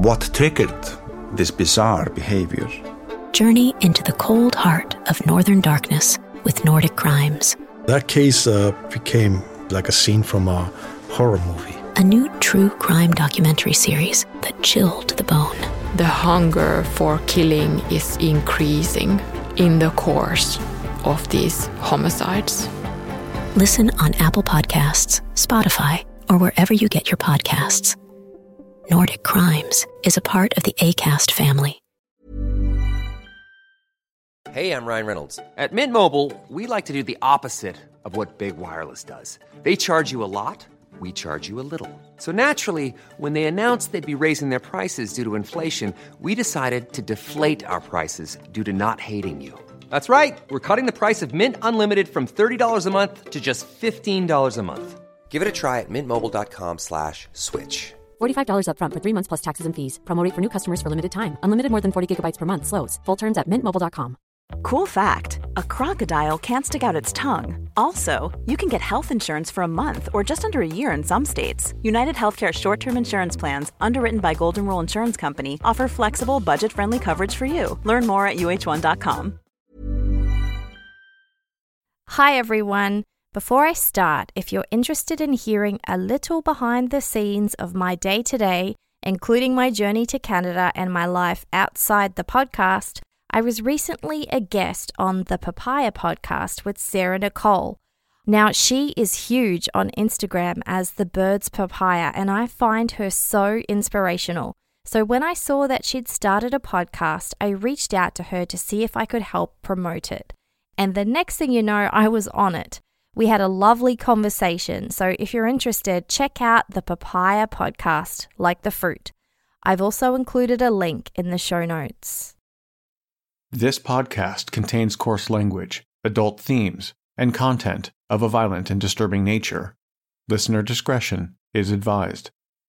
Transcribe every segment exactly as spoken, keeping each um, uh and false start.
what triggered this bizarre behavior. Journey into the cold heart of Northern Darkness with Nordic Crimes. That case uh, became like a scene from a horror movie. A new true crime documentary series that chilled to the bone. The hunger for killing is increasing in the course of these homicides. Listen on Apple Podcasts, Spotify, or wherever you get your podcasts. Nordic Crimes is a part of the Acast family. Hey, I'm Ryan Reynolds. At Mint Mobile, we like to do the opposite of what Big Wireless does. They charge you a lot, we charge you a little. So naturally, when they announced they'd be raising their prices due to inflation, we decided to deflate our prices due to not hating you. That's right. We're cutting the price of Mint Unlimited from thirty dollars a month to just fifteen dollars a month. Give it a try at mintmobile.com slash switch. forty-five dollars up front for three months plus taxes and fees. Promo rate for new customers for limited time. Unlimited more than forty gigabytes per month slows. Full terms at mint mobile dot com. Cool fact, a crocodile can't stick out its tongue. Also, you can get health insurance for a month or just under a year in some states. United Healthcare short-term insurance plans, underwritten by Golden Rule Insurance Company, offer flexible, budget-friendly coverage for you. Learn more at U H one dot com. Hi everyone. Before I start, if you're interested in hearing a little behind the scenes of my day-to-day, including my journey to Canada and my life outside the podcast, I was recently a guest on the Papaya podcast with Sarah Nicole. Now, she is huge on Instagram as the Birds Papaya, and I find her so inspirational. So when I saw that she'd started a podcast, I reached out to her to see if I could help promote it. And the next thing you know, I was on it. We had a lovely conversation, so if you're interested, check out the Papaya podcast, like the fruit. I've also included a link in the show notes. This podcast contains coarse language, adult themes, and content of a violent and disturbing nature. Listener discretion is advised.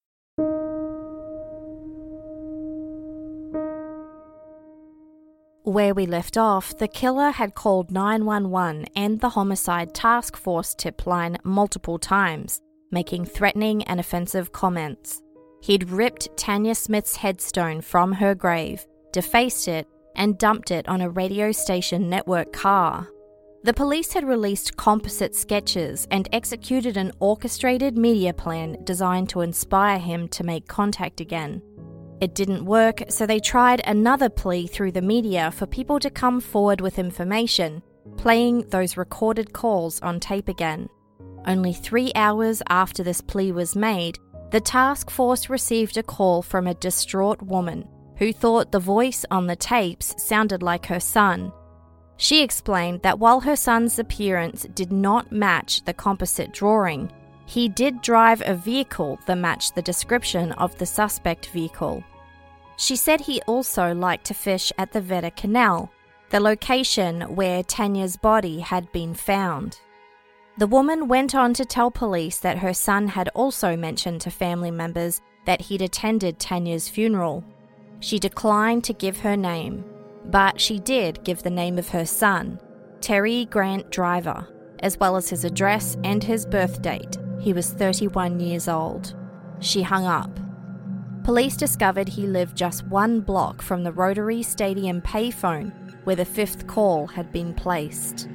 Where we left off, the killer had called nine one one and the Homicide Task Force tip line multiple times, making threatening and offensive comments. He'd ripped Tanya Smith's headstone from her grave, defaced it, and dumped it on a radio station network car. The police had released composite sketches and executed an orchestrated media plan designed to inspire him to make contact again. It didn't work, so they tried another plea through the media for people to come forward with information, playing those recorded calls on tape again. Only three hours after this plea was made, the task force received a call from a distraught woman who thought the voice on the tapes sounded like her son. She explained that while her son's appearance did not match the composite drawing, he did drive a vehicle that matched the description of the suspect vehicle. She said he also liked to fish at the Veta Canal, the location where Tanya's body had been found. The woman went on to tell police that her son had also mentioned to family members that he'd attended Tanya's funeral. She declined to give her name, but she did give the name of her son, Terry Grant Driver, as well as his address and his birth date. He was thirty-one years old. She hung up. Police discovered he lived just one block from the Rotary Stadium payphone where the fifth call had been placed.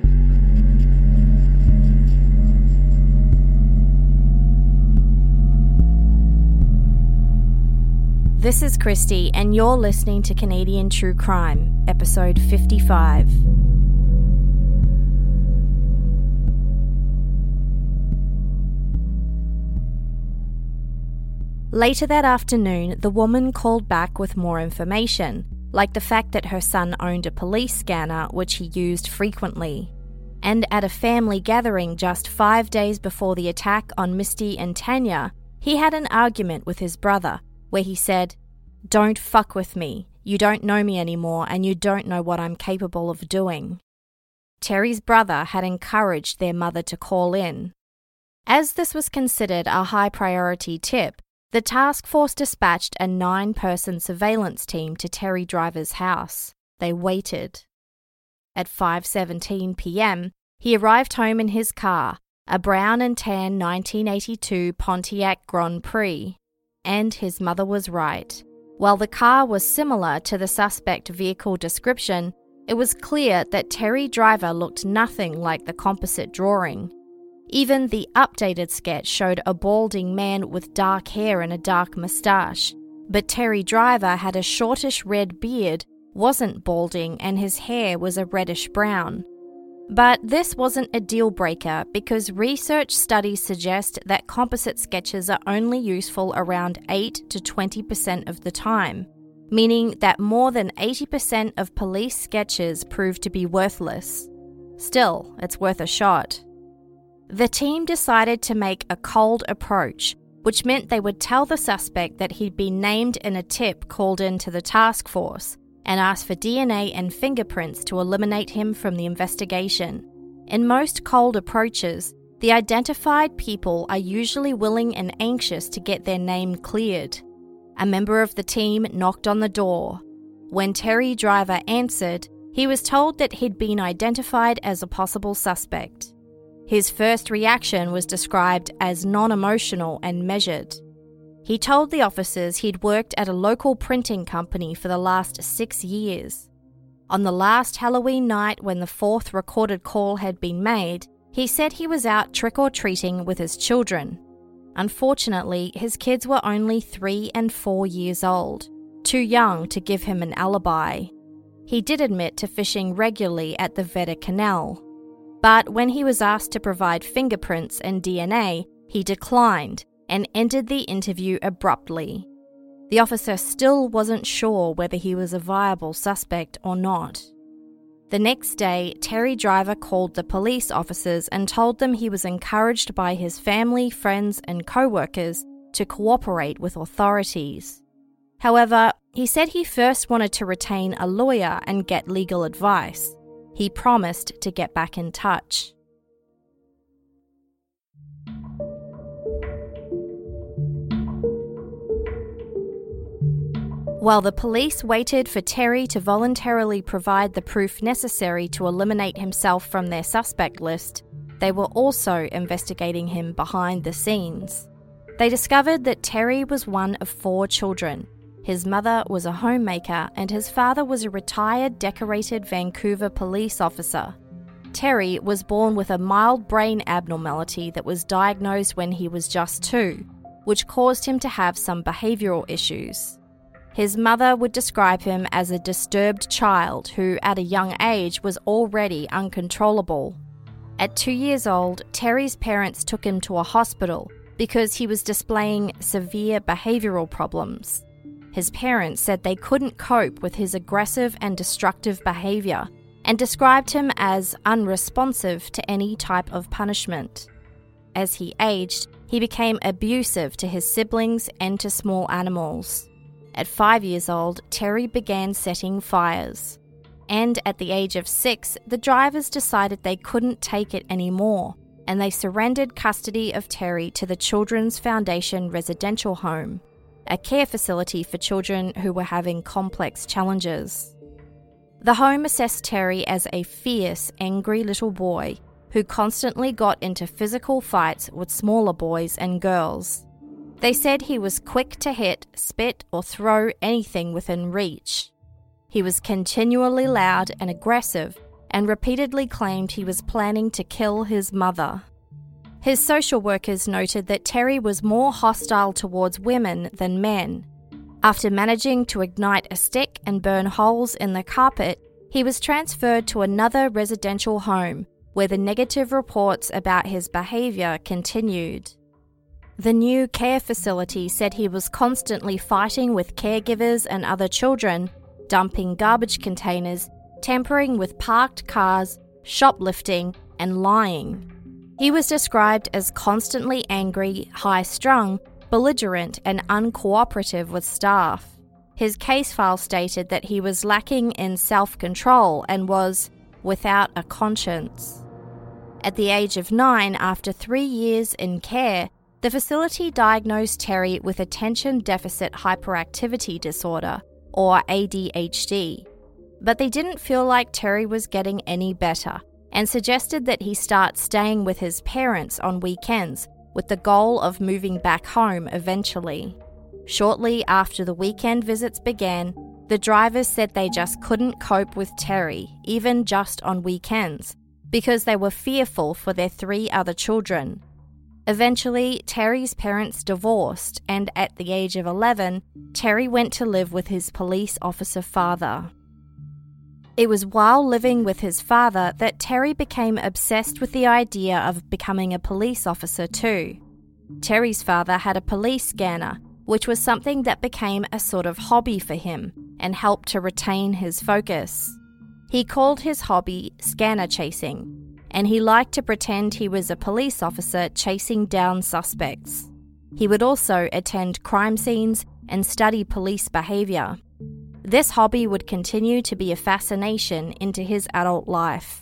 This is Christy, and you're listening to Canadian True Crime, episode fifty-five. Later that afternoon, the woman called back with more information, like the fact that her son owned a police scanner which he used frequently. And at a family gathering just five days before the attack on Misty and Tanya, he had an argument with his brother, where he said, "Don't fuck with me. You don't know me anymore and you don't know what I'm capable of doing." Terry's brother had encouraged their mother to call in. As this was considered a high priority tip, the task force dispatched a nine-person surveillance team to Terry Driver's house. They waited. At five seventeen p.m., he arrived home in his car, a brown and tan nineteen eighty-two Pontiac Grand Prix. And his mother was right. While the car was similar to the suspect vehicle description, it was clear that Terry Driver looked nothing like the composite drawing. Even the updated sketch showed a balding man with dark hair and a dark moustache, but Terry Driver had a shortish red beard, wasn't balding, and his hair was a reddish brown. But this wasn't a deal breaker because research studies suggest that composite sketches are only useful around eight to twenty percent of the time, meaning that more than eighty percent of police sketches prove to be worthless. Still, it's worth a shot. The team decided to make a cold approach, which meant they would tell the suspect that he'd been named in a tip called in to the task force, and ask for D N A and fingerprints to eliminate him from the investigation. In most cold approaches, the identified people are usually willing and anxious to get their name cleared. A member of the team knocked on the door. When Terry Driver answered, he was told that he'd been identified as a possible suspect. His first reaction was described as non-emotional and measured. He told the officers he'd worked at a local printing company for the last six years. On the last Halloween night when the fourth recorded call had been made, he said he was out trick-or-treating with his children. Unfortunately, his kids were only three and four years old, too young to give him an alibi. He did admit to fishing regularly at the Vedder Canal. But when he was asked to provide fingerprints and D N A, he declined and ended the interview abruptly. The officer still wasn't sure whether he was a viable suspect or not. The next day, Terry Driver called the police officers and told them he was encouraged by his family, friends, and co-workers to cooperate with authorities. However, he said he first wanted to retain a lawyer and get legal advice. He promised to get back in touch. While the police waited for Terry to voluntarily provide the proof necessary to eliminate himself from their suspect list, they were also investigating him behind the scenes. They discovered that Terry was one of four children. His mother was a homemaker and his father was a retired decorated Vancouver police officer. Terry was born with a mild brain abnormality that was diagnosed when he was just two, which caused him to have some behavioural issues. His mother would describe him as a disturbed child who, at a young age, was already uncontrollable. At two years old, Terry's parents took him to a hospital because he was displaying severe behavioural problems. His parents said they couldn't cope with his aggressive and destructive behaviour and described him as unresponsive to any type of punishment. As he aged, he became abusive to his siblings and to small animals. At five years old, Terry began setting fires. And at the age of six, the drivers decided they couldn't take it anymore, and they surrendered custody of Terry to the Children's Foundation Residential Home, a care facility for children who were having complex challenges. The home assessed Terry as a fierce, angry little boy who constantly got into physical fights with smaller boys and girls. They said he was quick to hit, spit, or throw anything within reach. He was continually loud and aggressive and repeatedly claimed he was planning to kill his mother. His social workers noted that Terry was more hostile towards women than men. After managing to ignite a stick and burn holes in the carpet, he was transferred to another residential home where the negative reports about his behaviour continued. The new care facility said he was constantly fighting with caregivers and other children, dumping garbage containers, tampering with parked cars, shoplifting, and lying. He was described as constantly angry, high-strung, belligerent, and uncooperative with staff. His case file stated that he was lacking in self-control and was without a conscience. At the age of nine, after three years in care, the facility diagnosed Terry with attention deficit hyperactivity disorder, or A D H D. But they didn't feel like Terry was getting any better and suggested that he start staying with his parents on weekends with the goal of moving back home eventually. Shortly after the weekend visits began, the drivers said they just couldn't cope with Terry, even just on weekends, because they were fearful for their three other children. Eventually, Terry's parents divorced, and at the age of eleven, Terry went to live with his police officer father. It was while living with his father that Terry became obsessed with the idea of becoming a police officer too. Terry's father had a police scanner, which was something that became a sort of hobby for him and helped to retain his focus. He called his hobby scanner chasing, and he liked to pretend he was a police officer chasing down suspects. He would also attend crime scenes and study police behaviour. This hobby would continue to be a fascination into his adult life.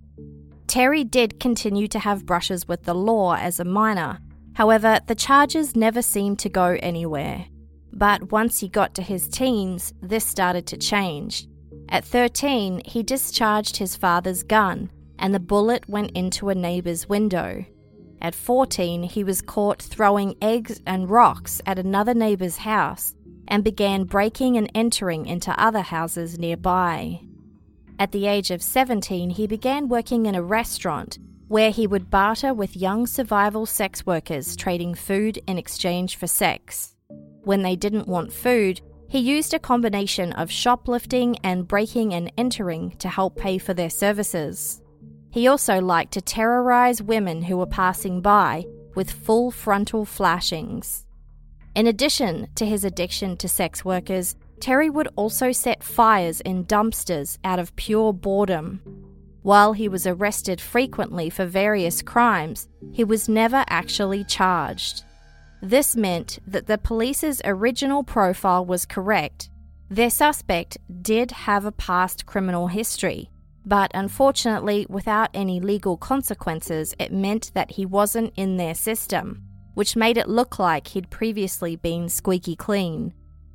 Terry did continue to have brushes with the law as a minor. However, the charges never seemed to go anywhere. But once he got to his teens, this started to change. At thirteen, he discharged his father's gun, and the bullet went into a neighbour's window. At fourteen, he was caught throwing eggs and rocks at another neighbour's house and began breaking and entering into other houses nearby. At the age of seventeen, he began working in a restaurant where he would barter with young survival sex workers, trading food in exchange for sex. When they didn't want food, he used a combination of shoplifting and breaking and entering to help pay for their services. He also liked to terrorize women who were passing by with full frontal flashings. In addition to his addiction to sex workers, Terry would also set fires in dumpsters out of pure boredom. While he was arrested frequently for various crimes, he was never actually charged. This meant that the police's original profile was correct. Their suspect did have a past criminal history, but unfortunately, without any legal consequences, it meant that he wasn't in their system, which made it look like he'd previously been squeaky clean.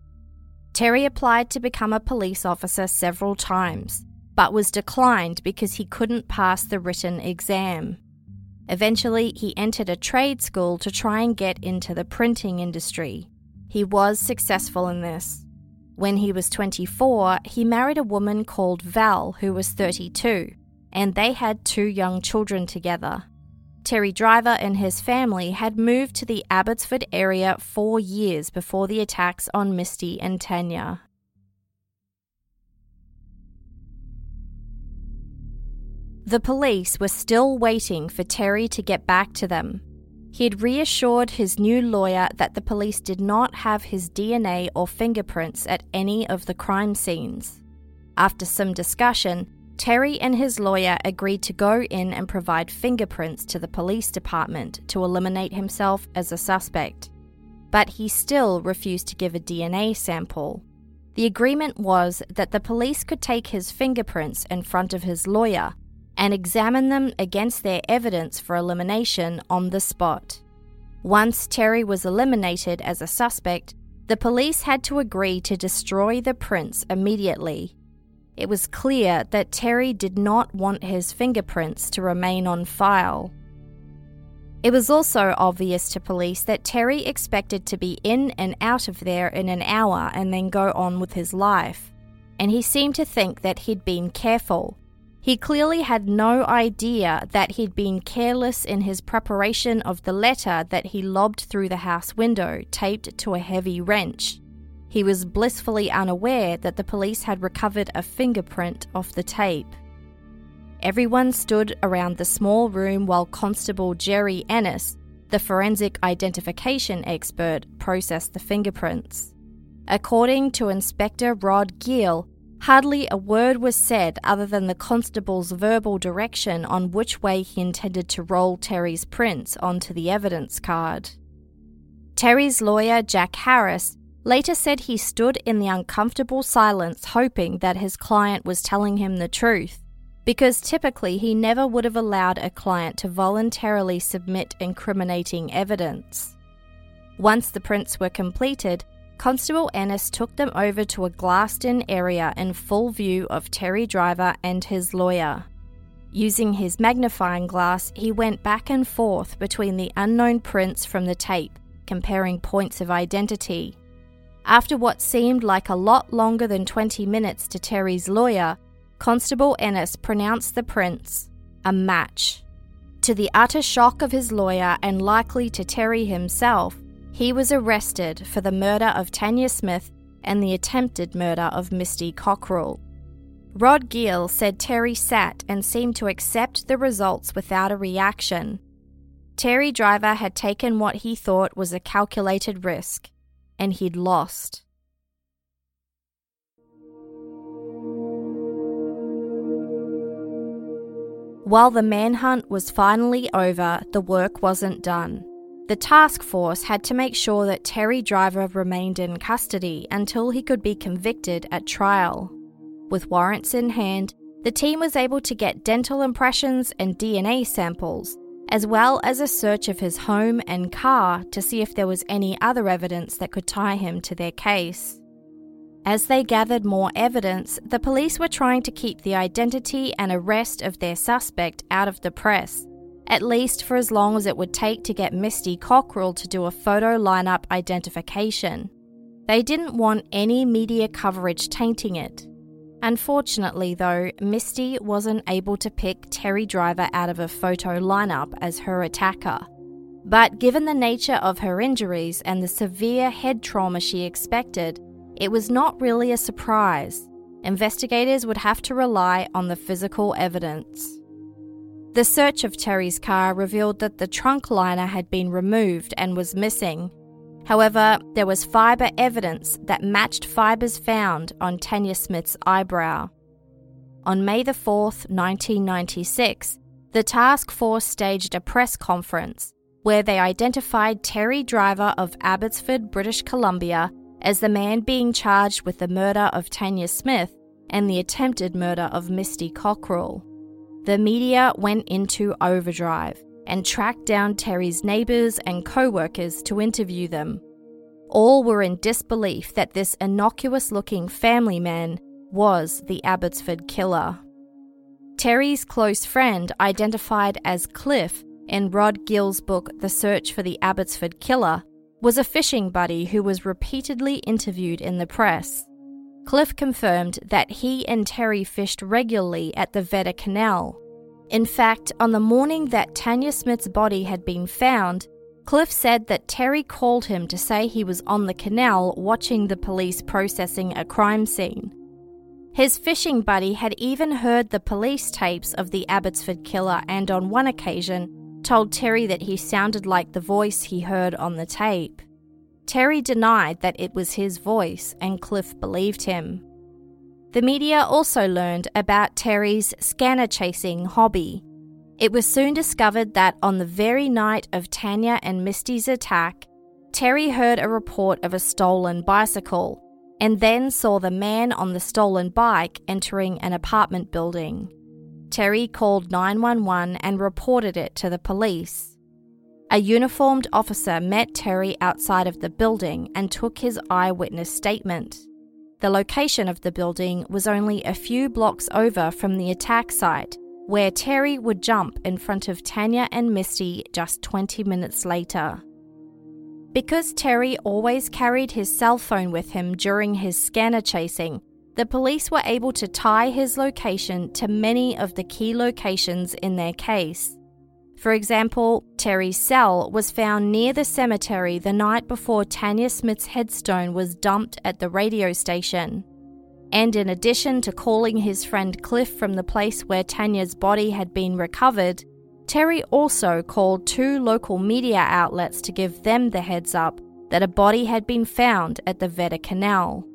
Terry applied to become a police officer several times, but was declined because he couldn't pass the written exam. Eventually, he entered a trade school to try and get into the printing industry. He was successful in this. When he was twenty-four, he married a woman called Val, who was thirty-two, and they had two young children together. Terry Driver and his family had moved to the Abbotsford area four years before the attacks on Misty and Tanya. The police were still waiting for Terry to get back to them. He had reassured his new lawyer that the police did not have his D N A or fingerprints at any of the crime scenes. After some discussion, Terry and his lawyer agreed to go in and provide fingerprints to the police department to eliminate himself as a suspect. But he still refused to give a D N A sample. The agreement was that the police could take his fingerprints in front of his lawyer and examine them against their evidence for elimination on the spot. Once Terry was eliminated as a suspect, the police had to agree to destroy the prints immediately. It was clear that Terry did not want his fingerprints to remain on file. It was also obvious to police that Terry expected to be in and out of there in an hour and then go on with his life, and he seemed to think that he'd been careful. He clearly had no idea that he'd been careless in his preparation of the letter that he lobbed through the house window, taped to a heavy wrench. He was blissfully unaware that the police had recovered a fingerprint off the tape. Everyone stood around the small room while Constable Jerry Ennis, the forensic identification expert, processed the fingerprints. According to Inspector Rod Gill, hardly a word was said other than the constable's verbal direction on which way he intended to roll Terry's prints onto the evidence card. Terry's lawyer, Jack Harris, later said he stood in the uncomfortable silence hoping that his client was telling him the truth, because typically he never would have allowed a client to voluntarily submit incriminating evidence. Once the prints were completed, Constable Ennis took them over to a glassed-in area in full view of Terry Driver and his lawyer. Using his magnifying glass, he went back and forth between the unknown prints from the tape, comparing points of identity. After what seemed like a lot longer than twenty minutes to Terry's lawyer, Constable Ennis pronounced the prints a match. To the utter shock of his lawyer and likely to Terry himself, he was arrested for the murder of Tanya Smith and the attempted murder of Misty Cockrell. Rod Gill said Terry sat and seemed to accept the results without a reaction. Terry Driver had taken what he thought was a calculated risk, and he'd lost. While the manhunt was finally over, the work wasn't done. The task force had to make sure that Terry Driver remained in custody until he could be convicted at trial. With warrants in hand, the team was able to get dental impressions and D N A samples, as well as a search of his home and car to see if there was any other evidence that could tie him to their case. As they gathered more evidence, the police were trying to keep the identity and arrest of their suspect out of the press, at least for as long as it would take to get Misty Cockrell to do a photo lineup identification. They didn't want any media coverage tainting it. Unfortunately, though, Misty wasn't able to pick Terry Driver out of a photo lineup as her attacker. But given the nature of her injuries and the severe head trauma she expected, it was not really a surprise. Investigators would have to rely on the physical evidence. The search of Terry's car revealed that the trunk liner had been removed and was missing. However, there was fibre evidence that matched fibres found on Tanya Smith's eyebrow. On May the fourth, nineteen ninety-six, the task force staged a press conference where they identified Terry Driver of Abbotsford, British Columbia, as the man being charged with the murder of Tanya Smith and the attempted murder of Misty Cockrell. The media went into overdrive and tracked down Terry's neighbours and co-workers to interview them. All were in disbelief that this innocuous-looking family man was the Abbotsford killer. Terry's close friend, identified as Cliff in Rod Gill's book The Search for the Abbotsford Killer, was a fishing buddy who was repeatedly interviewed in the press. Cliff confirmed that he and Terry fished regularly at the Vedder Canal. In fact, on the morning that Tanya Smith's body had been found, Cliff said that Terry called him to say he was on the canal watching the police processing a crime scene. His fishing buddy had even heard the police tapes of the Abbotsford killer and on one occasion told Terry that he sounded like the voice he heard on the tape. Terry denied that it was his voice, and Cliff believed him. The media also learned about Terry's scanner-chasing hobby. It was soon discovered that on the very night of Tanya and Misty's attack, Terry heard a report of a stolen bicycle, and then saw the man on the stolen bike entering an apartment building. Terry called nine one one and reported it to the police. A uniformed officer met Terry outside of the building and took his eyewitness statement. The location of the building was only a few blocks over from the attack site, where Terry would jump in front of Tanya and Misty just twenty minutes later. Because Terry always carried his cell phone with him during his scanner chasing, the police were able to tie his location to many of the key locations in their case. For example, Terry's cell was found near the cemetery the night before Tanya Smith's headstone was dumped at the radio station. And in addition to calling his friend Cliff from the place where Tanya's body had been recovered, Terry also called two local media outlets to give them the heads up that a body had been found at the Vedder Canal.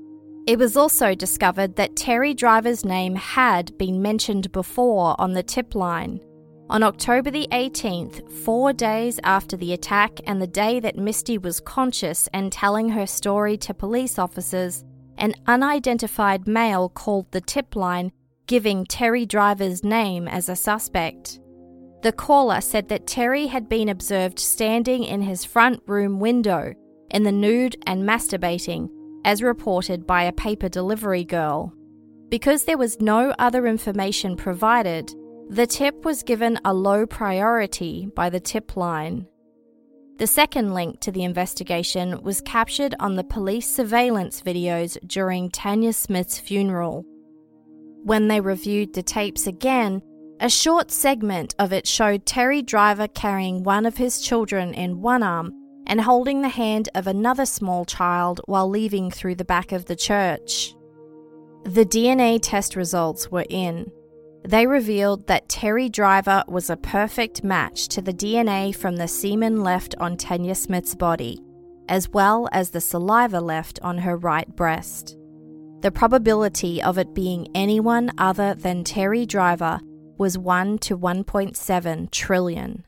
It was also discovered that Terry Driver's name had been mentioned before on the tip line. On October the eighteenth, four days after the attack and the day that Misty was conscious and telling her story to police officers, an unidentified male called the tip line, giving Terry Driver's name as a suspect. The caller said that Terry had been observed standing in his front room window, in the nude and masturbating, as reported by a paper delivery girl. Because there was no other information provided, the tip was given a low priority by the tip line. The second link to the investigation was captured on the police surveillance videos during Tanya Smith's funeral. When they reviewed the tapes again, a short segment of it showed Terry Driver carrying one of his children in one arm and holding the hand of another small child while leaving through the back of the church. The D N A test results were in. They revealed that Terry Driver was a perfect match to the D N A from the semen left on Tanya Smith's body, as well as the saliva left on her right breast. The probability of it being anyone other than Terry Driver was one to one point seven trillion.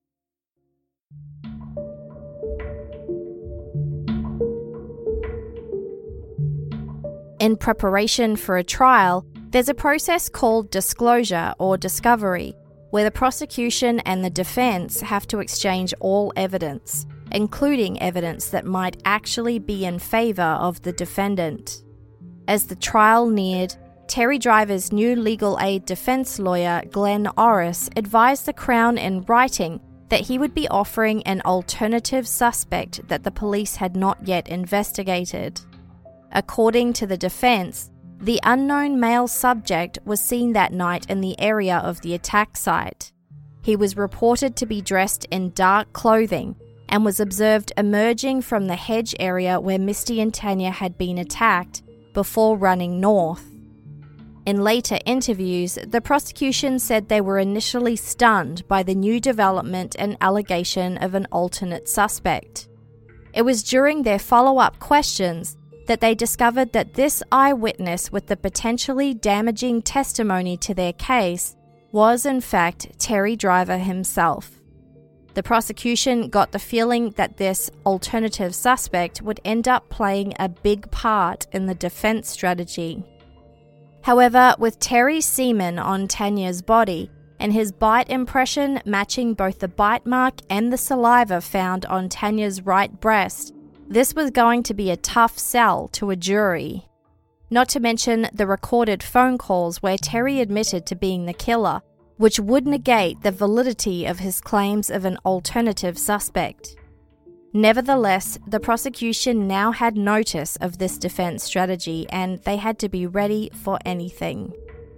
In preparation for a trial, there's a process called disclosure or discovery, where the prosecution and the defense have to exchange all evidence, including evidence that might actually be in favor of the defendant. As the trial neared, Terry Driver's new legal aid defense lawyer, Glenn Orris, advised the Crown in writing that he would be offering an alternative suspect that the police had not yet investigated. According to the defense, the unknown male subject was seen that night in the area of the attack site. He was reported to be dressed in dark clothing and was observed emerging from the hedge area where Misty and Tanya had been attacked before running north. In later interviews, the prosecution said they were initially stunned by the new development and allegation of an alternate suspect. It was during their follow-up questions that they discovered that this eyewitness with the potentially damaging testimony to their case was in fact Terry Driver himself. The prosecution got the feeling that this alternative suspect would end up playing a big part in the defense strategy. However, with Terry's semen on Tanya's body and his bite impression matching both the bite mark and the saliva found on Tanya's right breast, this was going to be a tough sell to a jury. Not to mention the recorded phone calls where Terry admitted to being the killer, which would negate the validity of his claims of an alternative suspect. Nevertheless, the prosecution now had notice of this defense strategy and they had to be ready for anything.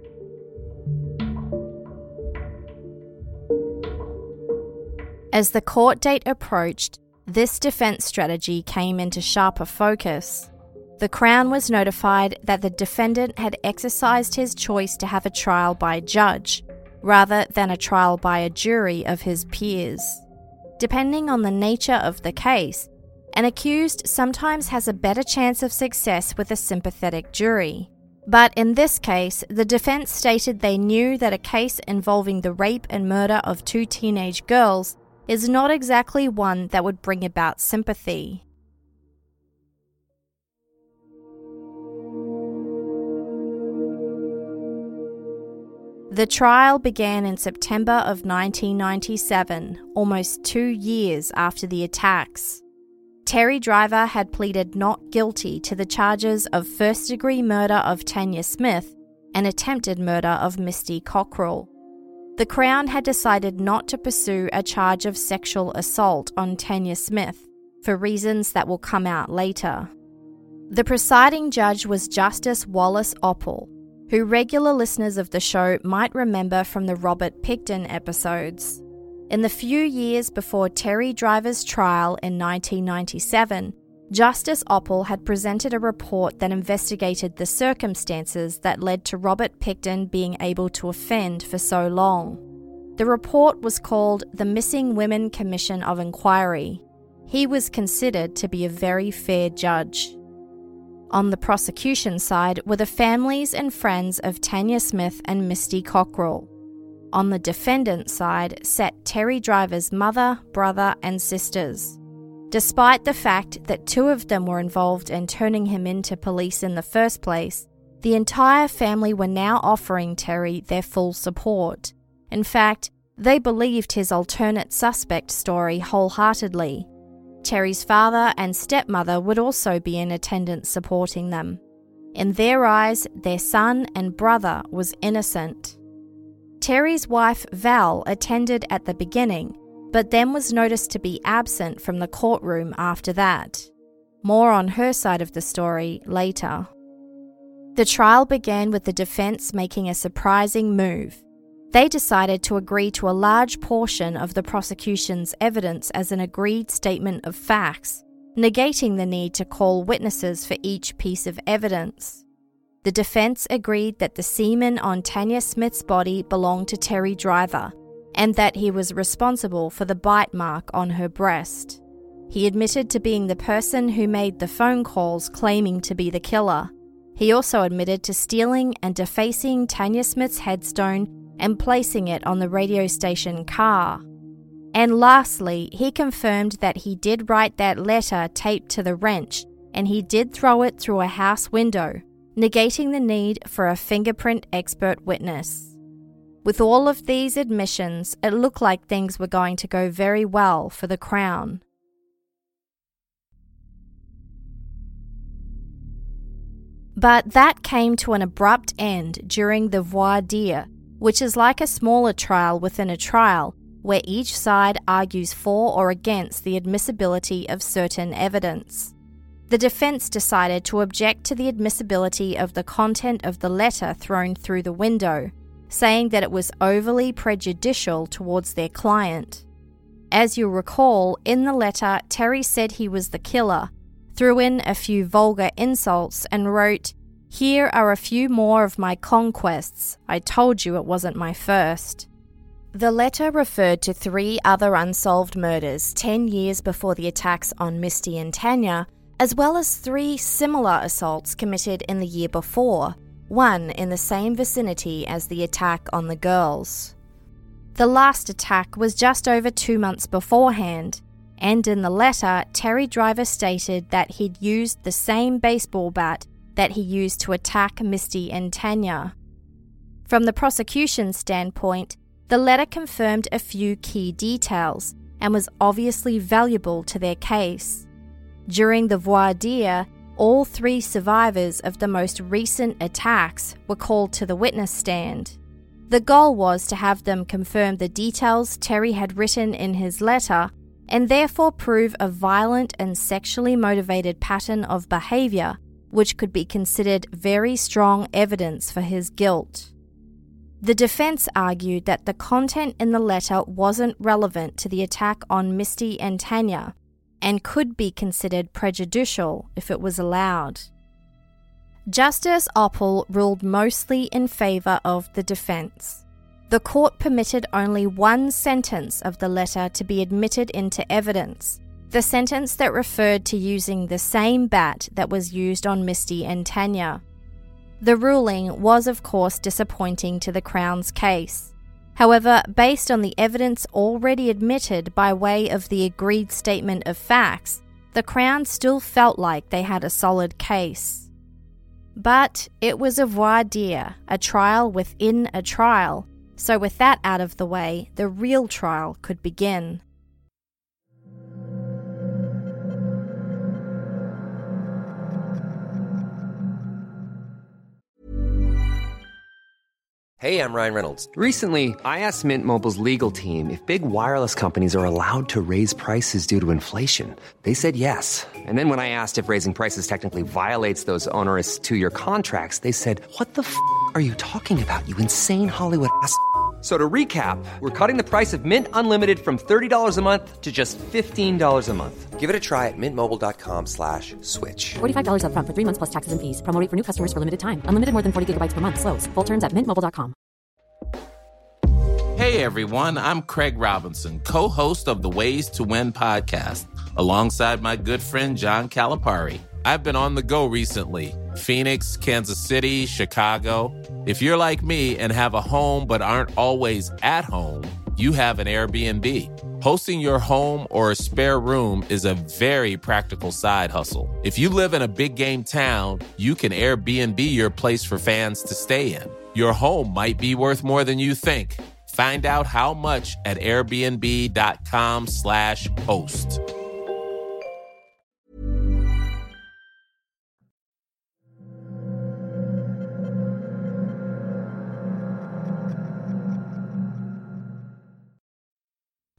As the court date approached, this defense strategy came into sharper focus. The Crown was notified that the defendant had exercised his choice to have a trial by a judge, rather than a trial by a jury of his peers. Depending on the nature of the case, an accused sometimes has a better chance of success with a sympathetic jury. But in this case, the defense stated they knew that a case involving the rape and murder of two teenage girls is not exactly one that would bring about sympathy. The trial began in September of nineteen ninety-seven, almost two years after the attacks. Terry Driver had pleaded not guilty to the charges of first-degree murder of Tanya Smith and attempted murder of Misty Cockerill. The Crown had decided not to pursue a charge of sexual assault on Tanya Smith for reasons that will come out later. The presiding judge was Justice Wallace Oppel, who regular listeners of the show might remember from the Robert Picton episodes. In the few years before Terry Driver's trial in nineteen ninety-seven, Justice Oppel had presented a report that investigated the circumstances that led to Robert Picton being able to offend for so long. The report was called the Missing Women Commission of Inquiry. He was considered to be a very fair judge. On the prosecution side were the families and friends of Tanya Smith and Misty Cockerill. On the defendant's side sat Terry Driver's mother, brother, and sisters. Despite the fact that two of them were involved in turning him into police in the first place, the entire family were now offering Terry their full support. In fact, they believed his alternate suspect story wholeheartedly. Terry's father and stepmother would also be in attendance supporting them. In their eyes, their son and brother was innocent. Terry's wife Val attended at the beginning, but then was noticed to be absent from the courtroom after that. More on her side of the story later. The trial began with the defense making a surprising move. They decided to agree to a large portion of the prosecution's evidence as an agreed statement of facts, negating the need to call witnesses for each piece of evidence. The defense agreed that the semen on Tanya Smith's body belonged to Terry Driver, and that he was responsible for the bite mark on her breast. He admitted to being the person who made the phone calls claiming to be the killer. He also admitted to stealing and defacing Tanya Smith's headstone and placing it on the radio station car. And lastly, he confirmed that he did write that letter taped to the wrench, and he did throw it through a house window, negating the need for a fingerprint expert witness. With all of these admissions, it looked like things were going to go very well for the Crown. But that came to an abrupt end during the voir dire, which is like a smaller trial within a trial, where each side argues for or against the admissibility of certain evidence. The defense decided to object to the admissibility of the content of the letter thrown through the window, saying that it was overly prejudicial towards their client. As you'll recall, in the letter, Terry said he was the killer, threw in a few vulgar insults, and wrote, "Here are a few more of my conquests. I told you it wasn't my first." The letter referred to three other unsolved murders ten years before the attacks on Misty and Tanya, as well as three similar assaults committed in the year before, one in the same vicinity as the attack on the girls. The last attack was just over two months beforehand, and in the letter, Terry Driver stated that he'd used the same baseball bat that he used to attack Misty and Tanya. From the prosecution's standpoint, the letter confirmed a few key details and was obviously valuable to their case. During the voir dire, all three survivors of the most recent attacks were called to the witness stand. The goal was to have them confirm the details Terry had written in his letter and therefore prove a violent and sexually motivated pattern of behavior, which could be considered very strong evidence for his guilt. The defense argued that the content in the letter wasn't relevant to the attack on Misty and Tanya, and could be considered prejudicial if it was allowed. Justice Oppel ruled mostly in favour of the defence. The court permitted only one sentence of the letter to be admitted into evidence, the sentence that referred to using the same bat that was used on Misty and Tanya. The ruling was, of course, disappointing to the Crown's case. However, based on the evidence already admitted by way of the agreed statement of facts, the Crown still felt like they had a solid case. But it was a voir dire, a trial within a trial, so with that out of the way, the real trial could begin. Hey, I'm Ryan Reynolds. Recently, I asked Mint Mobile's legal team if big wireless companies are allowed to raise prices due to inflation. They said yes. And then when I asked if raising prices technically violates those onerous two-year contracts, they said, "What the f*** are you talking about, you insane Hollywood ass f- So to recap, we're cutting the price of Mint Unlimited from thirty dollars a month to just fifteen dollars a month. Give it a try at mintmobile.com slash switch. forty-five dollars up front for three months plus taxes and fees. Promo rate for new customers for limited time. Unlimited more than forty gigabytes per month. Slows full terms at mint mobile dot com. Hey everyone, I'm Craig Robinson, co-host of the Ways to Win podcast, alongside my good friend John Calipari. I've been on the go recently. Phoenix, Kansas City, Chicago. If you're like me and have a home but aren't always at home, you have an Airbnb. Hosting your home or a spare room is a very practical side hustle. If you live in a big game town, you can Airbnb your place for fans to stay in. Your home might be worth more than you think. Find out how much at airbnb.com slash host.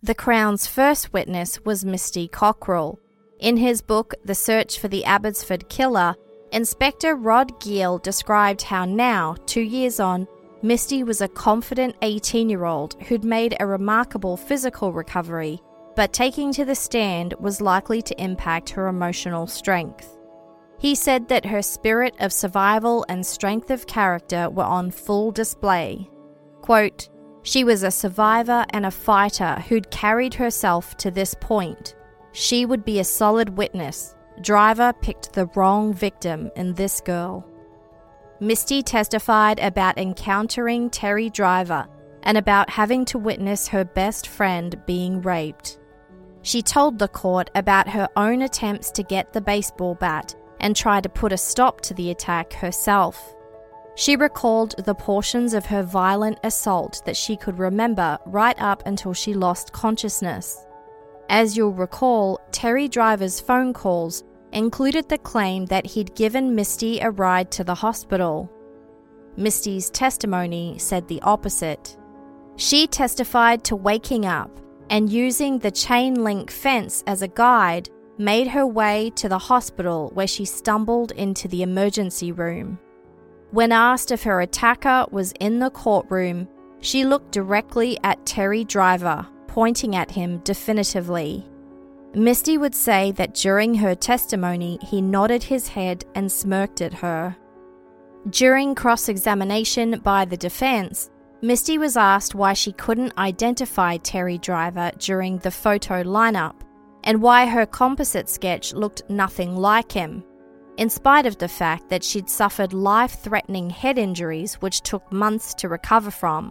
The Crown's first witness was Misty Cockrell. In his book, The Search for the Abbotsford Killer, Inspector Rod Gill described how now, two years on, Misty was a confident eighteen-year-old who'd made a remarkable physical recovery, but taking to the stand was likely to impact her emotional strength. He said that her spirit of survival and strength of character were on full display. Quote, "She was a survivor and a fighter who'd carried herself to this point. She would be a solid witness. Driver picked the wrong victim in this girl." Misty testified about encountering Terry Driver and about having to witness her best friend being raped. She told the court about her own attempts to get the baseball bat and try to put a stop to the attack herself. She recalled the portions of her violent assault that she could remember right up until she lost consciousness. As you'll recall, Terry Driver's phone calls included the claim that he'd given Misty a ride to the hospital. Misty's testimony said the opposite. She testified to waking up and using the chain link fence as a guide, made her way to the hospital where she stumbled into the emergency room. When asked if her attacker was in the courtroom, she looked directly at Terry Driver, pointing at him definitively. Misty would say that during her testimony, he nodded his head and smirked at her. During cross-examination by the defense, Misty was asked why she couldn't identify Terry Driver during the photo lineup and why her composite sketch looked nothing like him, in spite of the fact that she'd suffered life-threatening head injuries which took months to recover from.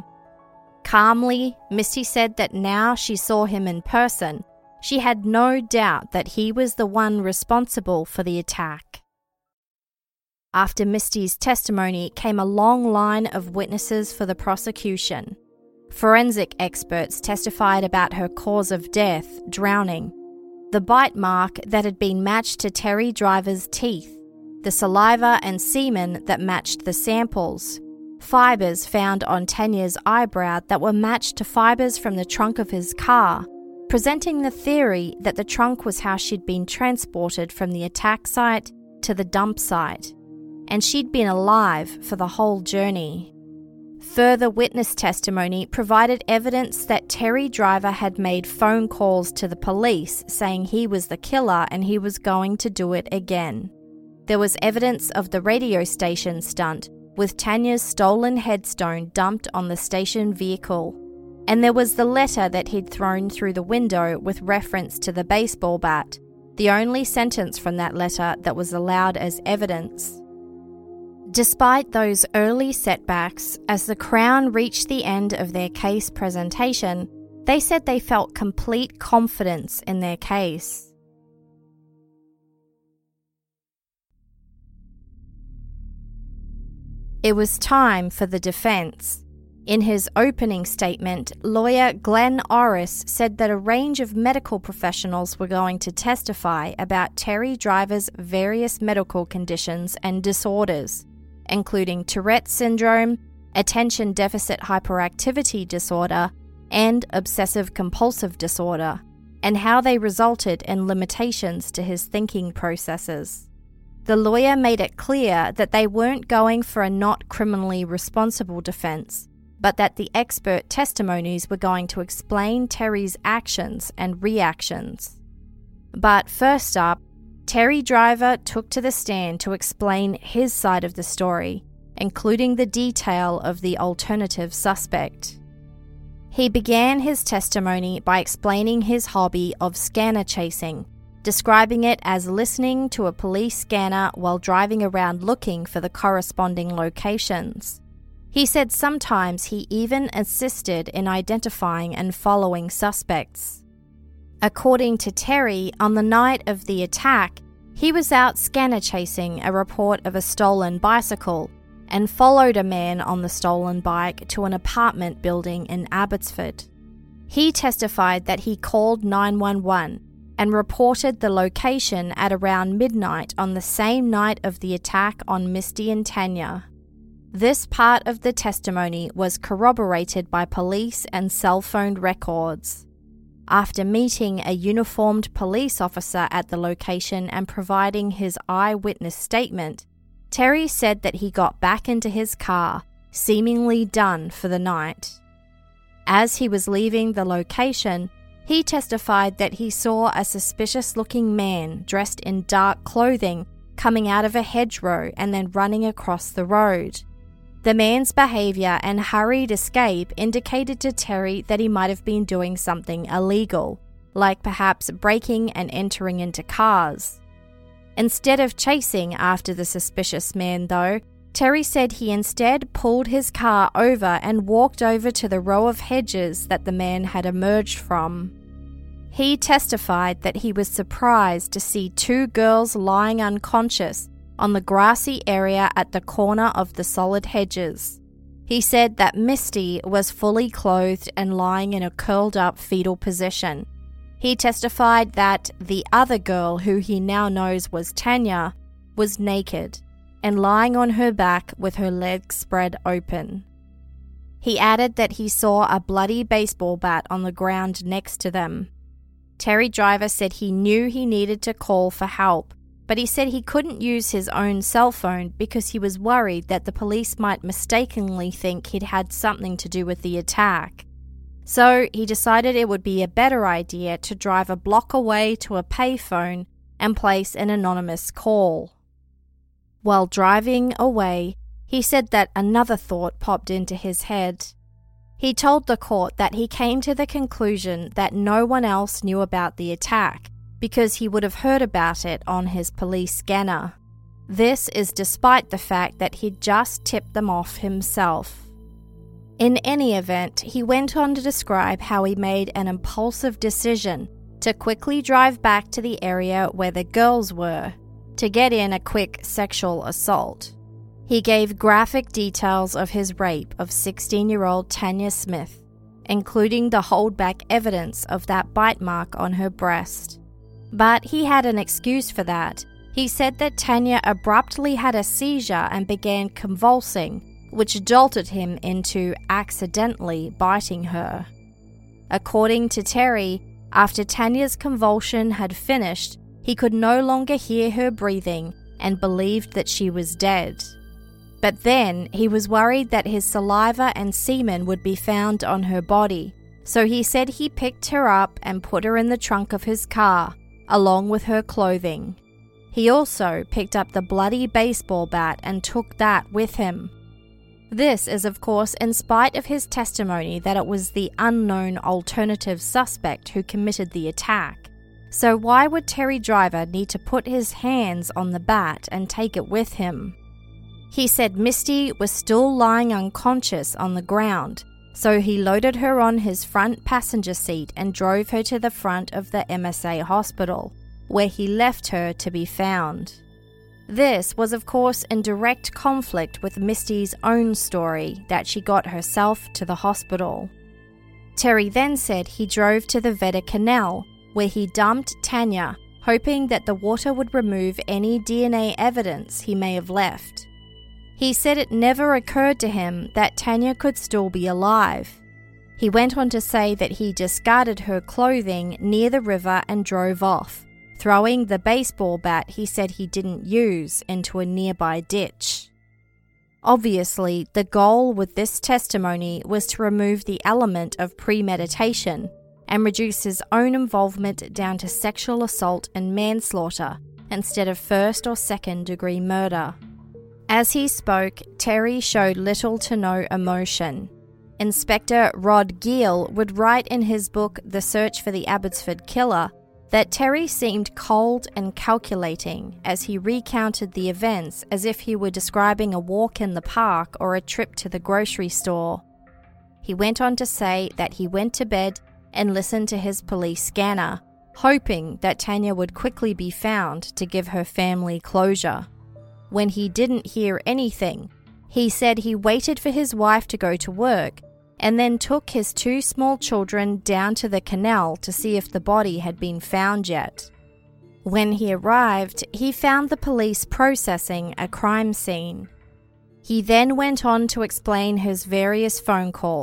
Calmly, Misty said that now she saw him in person, she had no doubt that he was the one responsible for the attack. After Misty's testimony came a long line of witnesses for the prosecution. Forensic experts testified about her cause of death, drowning, the bite mark that had been matched to Terry Driver's teeth, the saliva and semen that matched the samples, fibres found on Tanya's eyebrow that were matched to fibres from the trunk of his car, presenting the theory that the trunk was how she'd been transported from the attack site to the dump site, and she'd been alive for the whole journey. Further witness testimony provided evidence that Terry Driver had made phone calls to the police saying he was the killer and he was going to do it again. There was evidence of the radio station stunt, with Tanya's stolen headstone dumped on the station vehicle. And there was the letter that he'd thrown through the window with reference to the baseball bat, the only sentence from that letter that was allowed as evidence. Despite those early setbacks, as the Crown reached the end of their case presentation, they said they felt complete confidence in their case. It was time for the defense. In his opening statement, lawyer Glenn Orris said that a range of medical professionals were going to testify about Terry Driver's various medical conditions and disorders, including Tourette syndrome, attention deficit hyperactivity disorder, and obsessive-compulsive disorder, and how they resulted in limitations to his thinking processes. The lawyer made it clear that they weren't going for a not criminally responsible defense, but that the expert testimonies were going to explain Terry's actions and reactions. But first up, Terry Driver took to the stand to explain his side of the story, including the detail of the alternative suspect. He began his testimony by explaining his hobby of scanner chasing, describing it as listening to a police scanner while driving around looking for the corresponding locations. He said sometimes he even assisted in identifying and following suspects. According to Terry, on the night of the attack, he was out scanner chasing a report of a stolen bicycle and followed a man on the stolen bike to an apartment building in Abbotsford. He testified that he called nine one one and reported the location at around midnight on the same night of the attack on Misty and Tanya. This part of the testimony was corroborated by police and cell phone records. After meeting a uniformed police officer at the location and providing his eyewitness statement, Terry said that he got back into his car, seemingly done for the night. As he was leaving the location, he testified that he saw a suspicious-looking man dressed in dark clothing coming out of a hedgerow and then running across the road. The man's behaviour and hurried escape indicated to Terry that he might have been doing something illegal, like perhaps breaking and entering into cars. Instead of chasing after the suspicious man, though, Terry said he instead pulled his car over and walked over to the row of hedges that the man had emerged from. He testified that he was surprised to see two girls lying unconscious on the grassy area at the corner of the solid hedges. He said that Misty was fully clothed and lying in a curled-up fetal position. He testified that the other girl, who he now knows was Tanya, was naked and lying on her back with her legs spread open. He added that he saw a bloody baseball bat on the ground next to them. Terry Driver said he knew he needed to call for help, but he said he couldn't use his own cell phone because he was worried that the police might mistakenly think he'd had something to do with the attack. So he decided it would be a better idea to drive a block away to a payphone and place an anonymous call. While driving away, he said that another thought popped into his head. He told the court that he came to the conclusion that no one else knew about the attack because he would have heard about it on his police scanner. This is despite the fact that he'd just tipped them off himself. In any event, he went on to describe how he made an impulsive decision to quickly drive back to the area where the girls were to get in a quick sexual assault. He gave graphic details of his rape of sixteen-year-old Tanya Smith, including the holdback evidence of that bite mark on her breast. But he had an excuse for that. He said that Tanya abruptly had a seizure and began convulsing, which jolted him into accidentally biting her. According to Terry, after Tanya's convulsion had finished, he could no longer hear her breathing and believed that she was dead. But then he was worried that his saliva and semen would be found on her body, so he said he picked her up and put her in the trunk of his car, along with her clothing. He also picked up the bloody baseball bat and took that with him. This is, of course, in spite of his testimony that it was the unknown alternative suspect who committed the attack. So why would Terry Driver need to put his hands on the bat and take it with him? He said Misty was still lying unconscious on the ground, so he loaded her on his front passenger seat and drove her to the front of the M S A hospital, where he left her to be found. This was, of course, in direct conflict with Misty's own story that she got herself to the hospital. Terry then said he drove to the Vedder Canal, where he dumped Tanya, hoping that the water would remove any D N A evidence he may have left. He said it never occurred to him that Tanya could still be alive. He went on to say that he discarded her clothing near the river and drove off, throwing the baseball bat he said he didn't use into a nearby ditch. Obviously, the goal with this testimony was to remove the element of premeditation and reduce his own involvement down to sexual assault and manslaughter instead of first or second degree murder. As he spoke, Terry showed little to no emotion. Inspector Rod Geale would write in his book The Search for the Abbotsford Killer that Terry seemed cold and calculating as he recounted the events as if he were describing a walk in the park or a trip to the grocery store. He went on to say that he went to bed and listened to his police scanner, hoping that Tanya would quickly be found to give her family closure. When he didn't hear anything, he said he waited for his wife to go to work and then took his two small children down to the canal to see if the body had been found yet. When he arrived, he found the police processing a crime scene. He then went on to explain his various phone calls,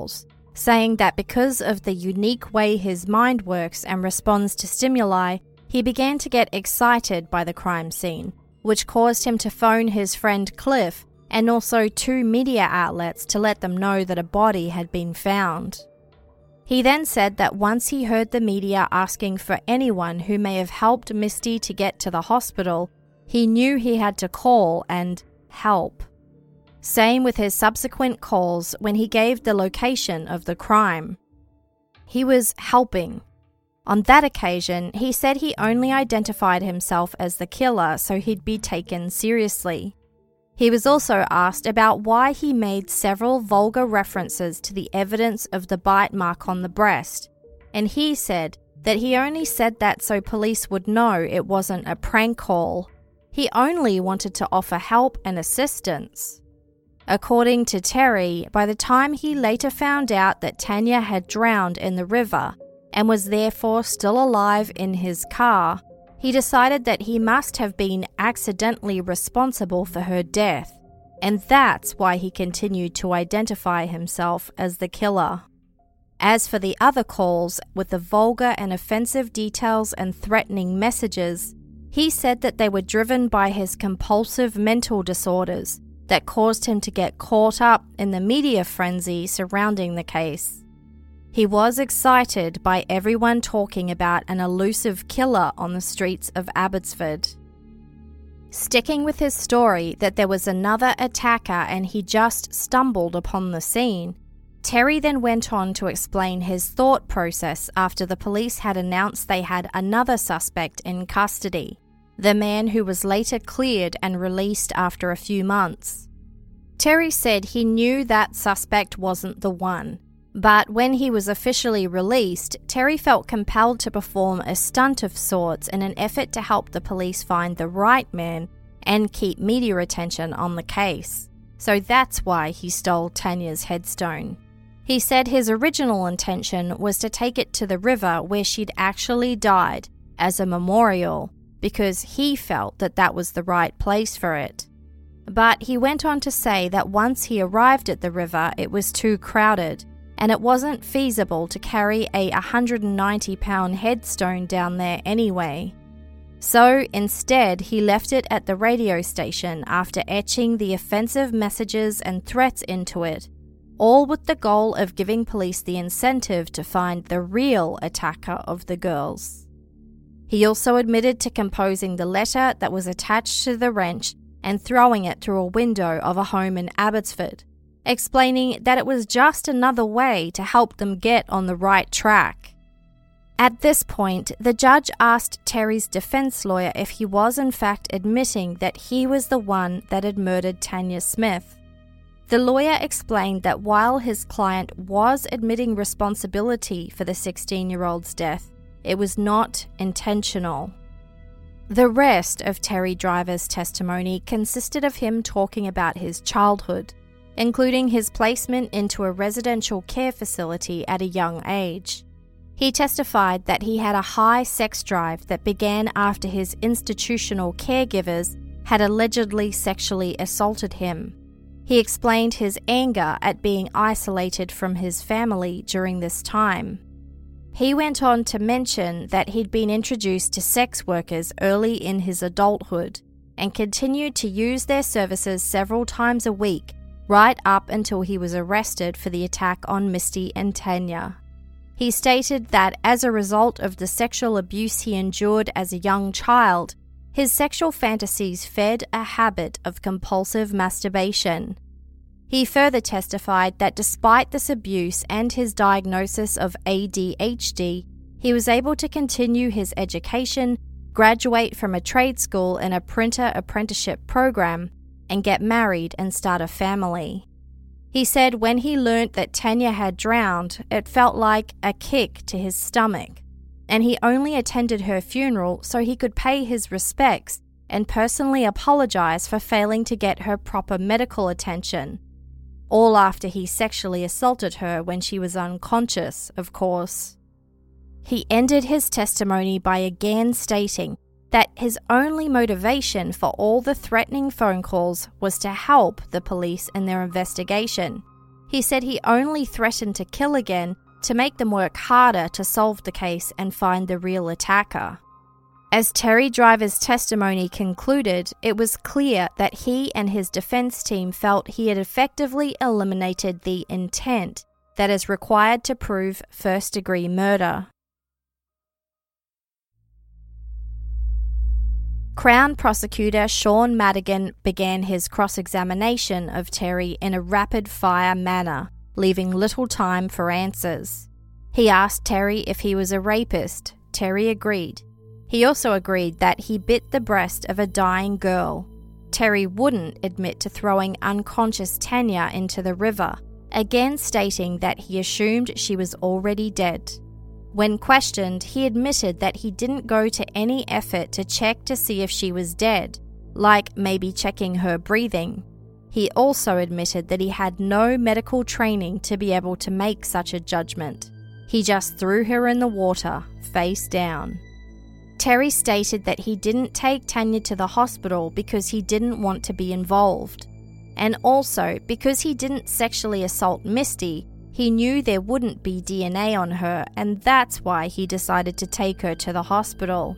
saying that because of the unique way his mind works and responds to stimuli, he began to get excited by the crime scene, which caused him to phone his friend Cliff and also two media outlets to let them know that a body had been found. He then said that once he heard the media asking for anyone who may have helped Misty to get to the hospital, he knew he had to call and help. Same with his subsequent calls when he gave the location of the crime. He was helping. On that occasion, he said he only identified himself as the killer so he'd be taken seriously. He was also asked about why he made several vulgar references to the evidence of the bite mark on the breast, and he said that he only said that so police would know it wasn't a prank call. He only wanted to offer help and assistance. According to Terry, by the time he later found out that Tanya had drowned in the river and was therefore still alive in his car, he decided that he must have been accidentally responsible for her death, and that's why he continued to identify himself as the killer. As for the other calls, with the vulgar and offensive details and threatening messages, he said that they were driven by his compulsive mental disorders that caused him to get caught up in the media frenzy surrounding the case. He was excited by everyone talking about an elusive killer on the streets of Abbotsford. Sticking with his story that there was another attacker and he just stumbled upon the scene, Terry then went on to explain his thought process after the police had announced they had another suspect in custody, the man who was later cleared and released after a few months. Terry said he knew that suspect wasn't the one, but when he was officially released, Terry felt compelled to perform a stunt of sorts in an effort to help the police find the right man and keep media attention on the case. So that's why he stole Tanya's headstone. He said his original intention was to take it to the river where she'd actually died as a memorial, because he felt that that was the right place for it. But he went on to say that once he arrived at the river, it was too crowded, and it wasn't feasible to carry a one hundred ninety pound headstone down there anyway. So instead, he left it at the radio station after etching the offensive messages and threats into it, all with the goal of giving police the incentive to find the real attacker of the girls. He also admitted to composing the letter that was attached to the wrench and throwing it through a window of a home in Abbotsford, explaining that it was just another way to help them get on the right track. At this point, the judge asked Terry's defense lawyer if he was in fact admitting that he was the one that had murdered Tanya Smith. The lawyer explained that while his client was admitting responsibility for the sixteen-year-old's death, it was not intentional. The rest of Terry Driver's testimony consisted of him talking about his childhood, including his placement into a residential care facility at a young age. He testified that he had a high sex drive that began after his institutional caregivers had allegedly sexually assaulted him. He explained his anger at being isolated from his family during this time. He went on to mention that he'd been introduced to sex workers early in his adulthood and continued to use their services several times a week, right up until he was arrested for the attack on Misty and Tanya. He stated that as a result of the sexual abuse he endured as a young child, his sexual fantasies fed a habit of compulsive masturbation. He further testified that despite this abuse and his diagnosis of A D H D, he was able to continue his education, graduate from a trade school in a printer apprenticeship program, and get married and start a family. He said when he learnt that Tanya had drowned, it felt like a kick to his stomach, and he only attended her funeral so he could pay his respects and personally apologize for failing to get her proper medical attention. All after he sexually assaulted her when she was unconscious, of course. He ended his testimony by again stating that his only motivation for all the threatening phone calls was to help the police in their investigation. He said he only threatened to kill again to make them work harder to solve the case and find the real attacker. As Terry Driver's testimony concluded, it was clear that he and his defense team felt he had effectively eliminated the intent that is required to prove first-degree murder. Crown Prosecutor Sean Madigan began his cross-examination of Terry in a rapid-fire manner, leaving little time for answers. He asked Terry if he was a rapist. Terry agreed. He also agreed that he bit the breast of a dying girl. Terry wouldn't admit to throwing unconscious Tanya into the river, again stating that he assumed she was already dead. When questioned, he admitted that he didn't go to any effort to check to see if she was dead, like maybe checking her breathing. He also admitted that he had no medical training to be able to make such a judgment. He just threw her in the water, face down. Terry stated that he didn't take Tanya to the hospital because he didn't want to be involved. And also, because he didn't sexually assault Misty, he knew there wouldn't be D N A on her, and that's why he decided to take her to the hospital.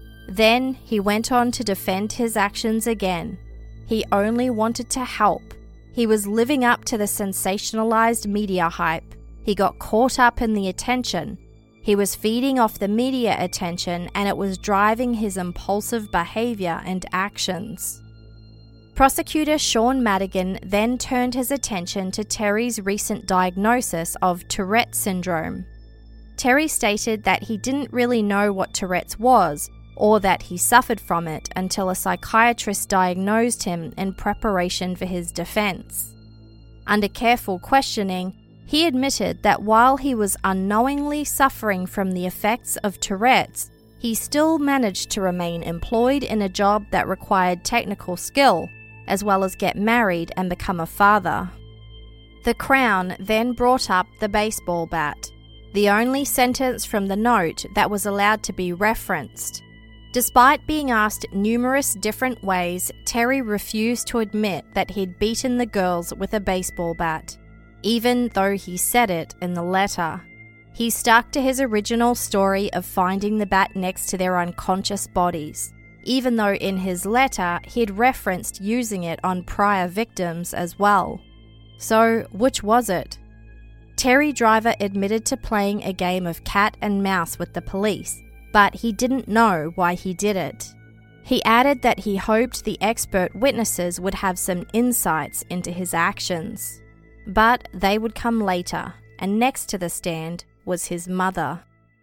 Then he went on to defend his actions again. He only wanted to help. He was living up to the sensationalized media hype. He got caught up in the attention. He was feeding off the media attention, and it was driving his impulsive behavior and actions. Prosecutor Sean Madigan then turned his attention to Terry's recent diagnosis of Tourette's syndrome. Terry stated that he didn't really know what Tourette's was, or that he suffered from it, until a psychiatrist diagnosed him in preparation for his defense. Under careful questioning, he admitted that while he was unknowingly suffering from the effects of Tourette's, he still managed to remain employed in a job that required technical skill, as well as get married and become a father. The Crown then brought up the baseball bat, the only sentence from the note that was allowed to be referenced. Despite being asked numerous different ways, Terry refused to admit that he'd beaten the girls with a baseball bat, even though he said it in the letter. He stuck to his original story of finding the bat next to their unconscious bodies, even though in his letter he'd referenced using it on prior victims as well. So, which was it? Terry Driver admitted to playing a game of cat and mouse with the police, but he didn't know why he did it. He added that he hoped the expert witnesses would have some insights into his actions. But they would come later, and next to the stand was his mother.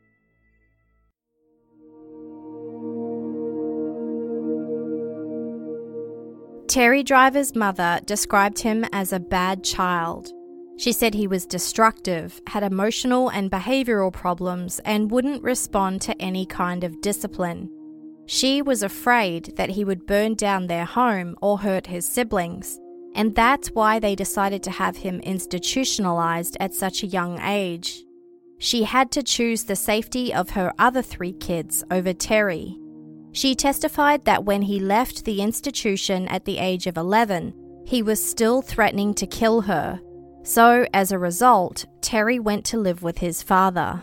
Terry Driver's mother described him as a bad child. She said he was destructive, had emotional and behavioral problems, and wouldn't respond to any kind of discipline. She was afraid that he would burn down their home or hurt his siblings, and that's why they decided to have him institutionalized at such a young age. She had to choose the safety of her other three kids over Terry. She testified that when he left the institution at the age of eleven, he was still threatening to kill her. So, as a result, Terry went to live with his father.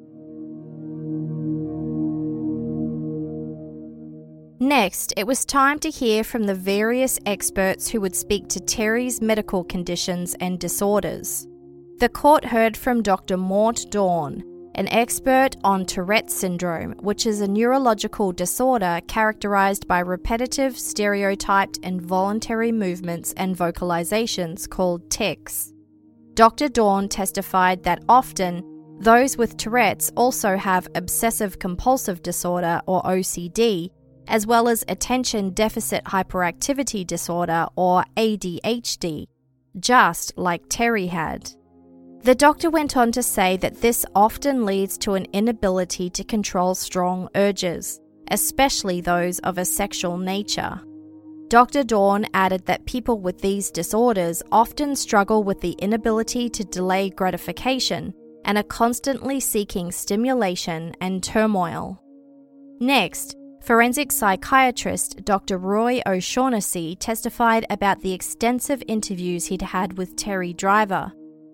Next, it was time to hear from the various experts who would speak to Terry's medical conditions and disorders. The court heard from Doctor Mort Dawn, an expert on Tourette's syndrome, which is a neurological disorder characterized by repetitive, stereotyped, involuntary movements and vocalizations called tics. Doctor Dawn testified that often, those with Tourette's also have obsessive-compulsive disorder, or O C D, as well as attention deficit hyperactivity disorder, or A D H D, just like Terry had. The doctor went on to say that this often leads to an inability to control strong urges, especially those of a sexual nature. Doctor Dawn added that people with these disorders often struggle with the inability to delay gratification and are constantly seeking stimulation and turmoil. Next, forensic psychiatrist Doctor Roy O'Shaughnessy testified about the extensive interviews he'd had with Terry Driver,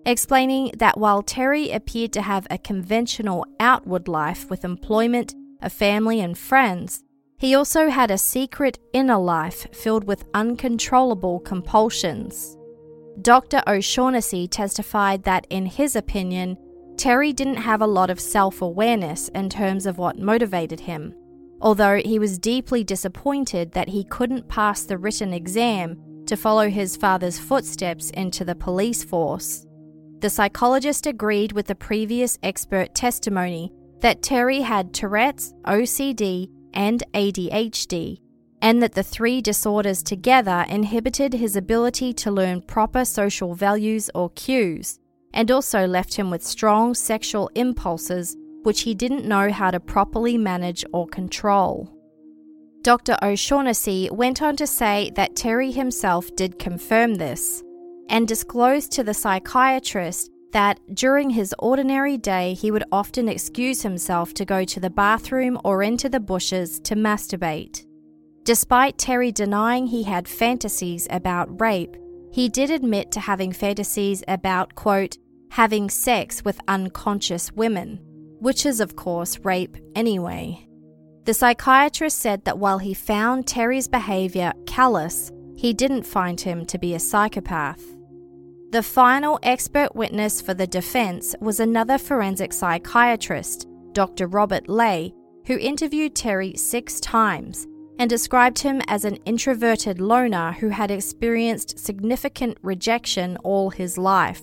explaining that while Terry appeared to have a conventional outward life with employment, a family and friends, he also had a secret inner life filled with uncontrollable compulsions. Doctor O'Shaughnessy testified that, in his opinion, Terry didn't have a lot of self-awareness in terms of what motivated him, although he was deeply disappointed that he couldn't pass the written exam to follow his father's footsteps into the police force. The psychologist agreed with the previous expert testimony that Terry had Tourette's, O C D, and A D H D, and that the three disorders together inhibited his ability to learn proper social values or cues, and also left him with strong sexual impulses which he didn't know how to properly manage or control. Doctor O'Shaughnessy went on to say that Terry himself did confirm this, and disclosed to the psychiatrist that during his ordinary day he would often excuse himself to go to the bathroom or into the bushes to masturbate. Despite Terry denying he had fantasies about rape, he did admit to having fantasies about, quote, having sex with unconscious women, which is of course rape anyway. The psychiatrist said that while he found Terry's behaviour callous, he didn't find him to be a psychopath. The final expert witness for the defense was another forensic psychiatrist, Doctor Robert Lay, who interviewed Terry six times and described him as an introverted loner who had experienced significant rejection all his life.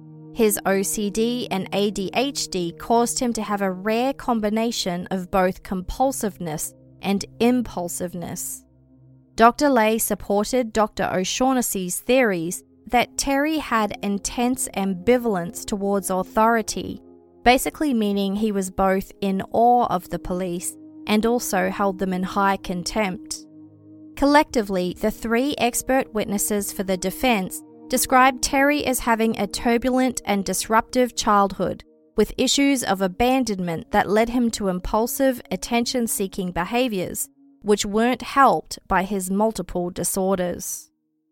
His O C D and A D H D caused him to have a rare combination of both compulsiveness and impulsiveness. Doctor Lay supported Doctor O'Shaughnessy's theories that Terry had intense ambivalence towards authority, basically meaning he was both in awe of the police and also held them in high contempt. Collectively, the three expert witnesses for the defense described Terry as having a turbulent and disruptive childhood, with issues of abandonment that led him to impulsive, attention-seeking behaviors, which weren't helped by his multiple disorders.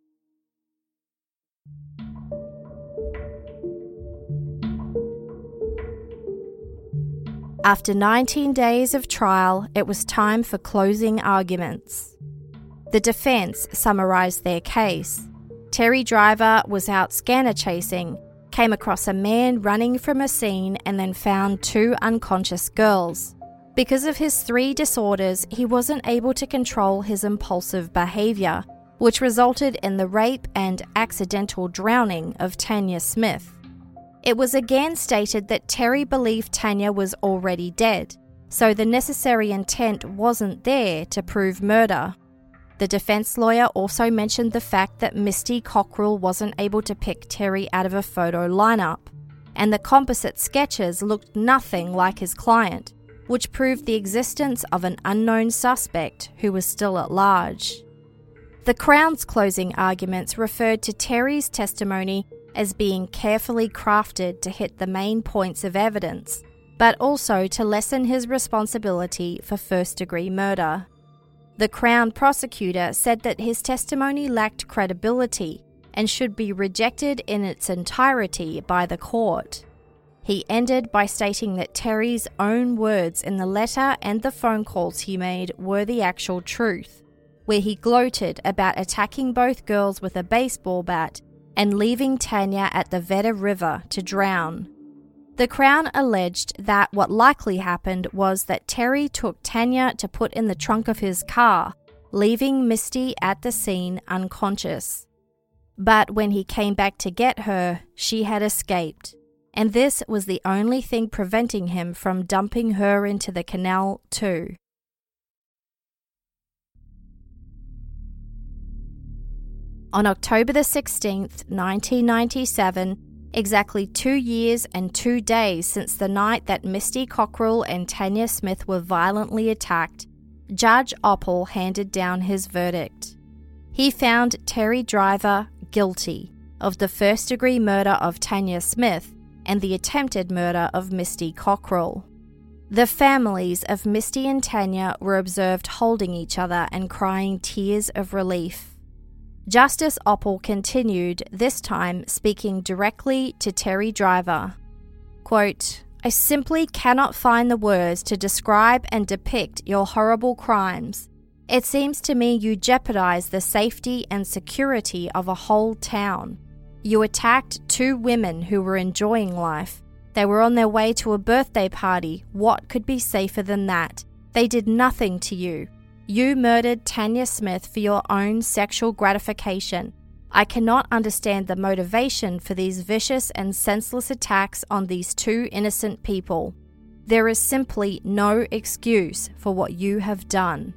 After nineteen days of trial, it was time for closing arguments. The defense summarized their case. Terry Driver was out scanner chasing, came across a man running from a scene and then found two unconscious girls. Because of his three disorders, he wasn't able to control his impulsive behavior, which resulted in the rape and accidental drowning of Tanya Smith. It was again stated that Terry believed Tanya was already dead, so the necessary intent wasn't there to prove murder. The defense lawyer also mentioned the fact that Misty Cockerill wasn't able to pick Terry out of a photo lineup, and the composite sketches looked nothing like his client, which proved the existence of an unknown suspect who was still at large. The Crown's closing arguments referred to Terry's testimony as being carefully crafted to hit the main points of evidence, but also to lessen his responsibility for first-degree murder. The Crown prosecutor said that his testimony lacked credibility and should be rejected in its entirety by the court. He ended by stating that Terry's own words in the letter and the phone calls he made were the actual truth, where he gloated about attacking both girls with a baseball bat and leaving Tanya at the Vedder River to drown. The Crown alleged that what likely happened was that Terry took Tanya to put in the trunk of his car, leaving Misty at the scene unconscious. But when he came back to get her, she had escaped, and this was the only thing preventing him from dumping her into the canal too. On October the sixteenth, nineteen ninety-seven, exactly two years and two days since the night that Misty Cockerill and Tanya Smith were violently attacked, Judge Oppel handed down his verdict. He found Terry Driver guilty of the first-degree murder of Tanya Smith and the attempted murder of Misty Cockerill. The families of Misty and Tanya were observed holding each other and crying tears of relief. Justice Oppel continued, this time speaking directly to Terry Driver. Quote, I simply cannot find the words to describe and depict your horrible crimes. It seems to me you jeopardized the safety and security of a whole town. You attacked two women who were enjoying life. They were on their way to a birthday party. What could be safer than that? They did nothing to you. You murdered Tanya Smith for your own sexual gratification. I cannot understand the motivation for these vicious and senseless attacks on these two innocent people. There is simply no excuse for what you have done.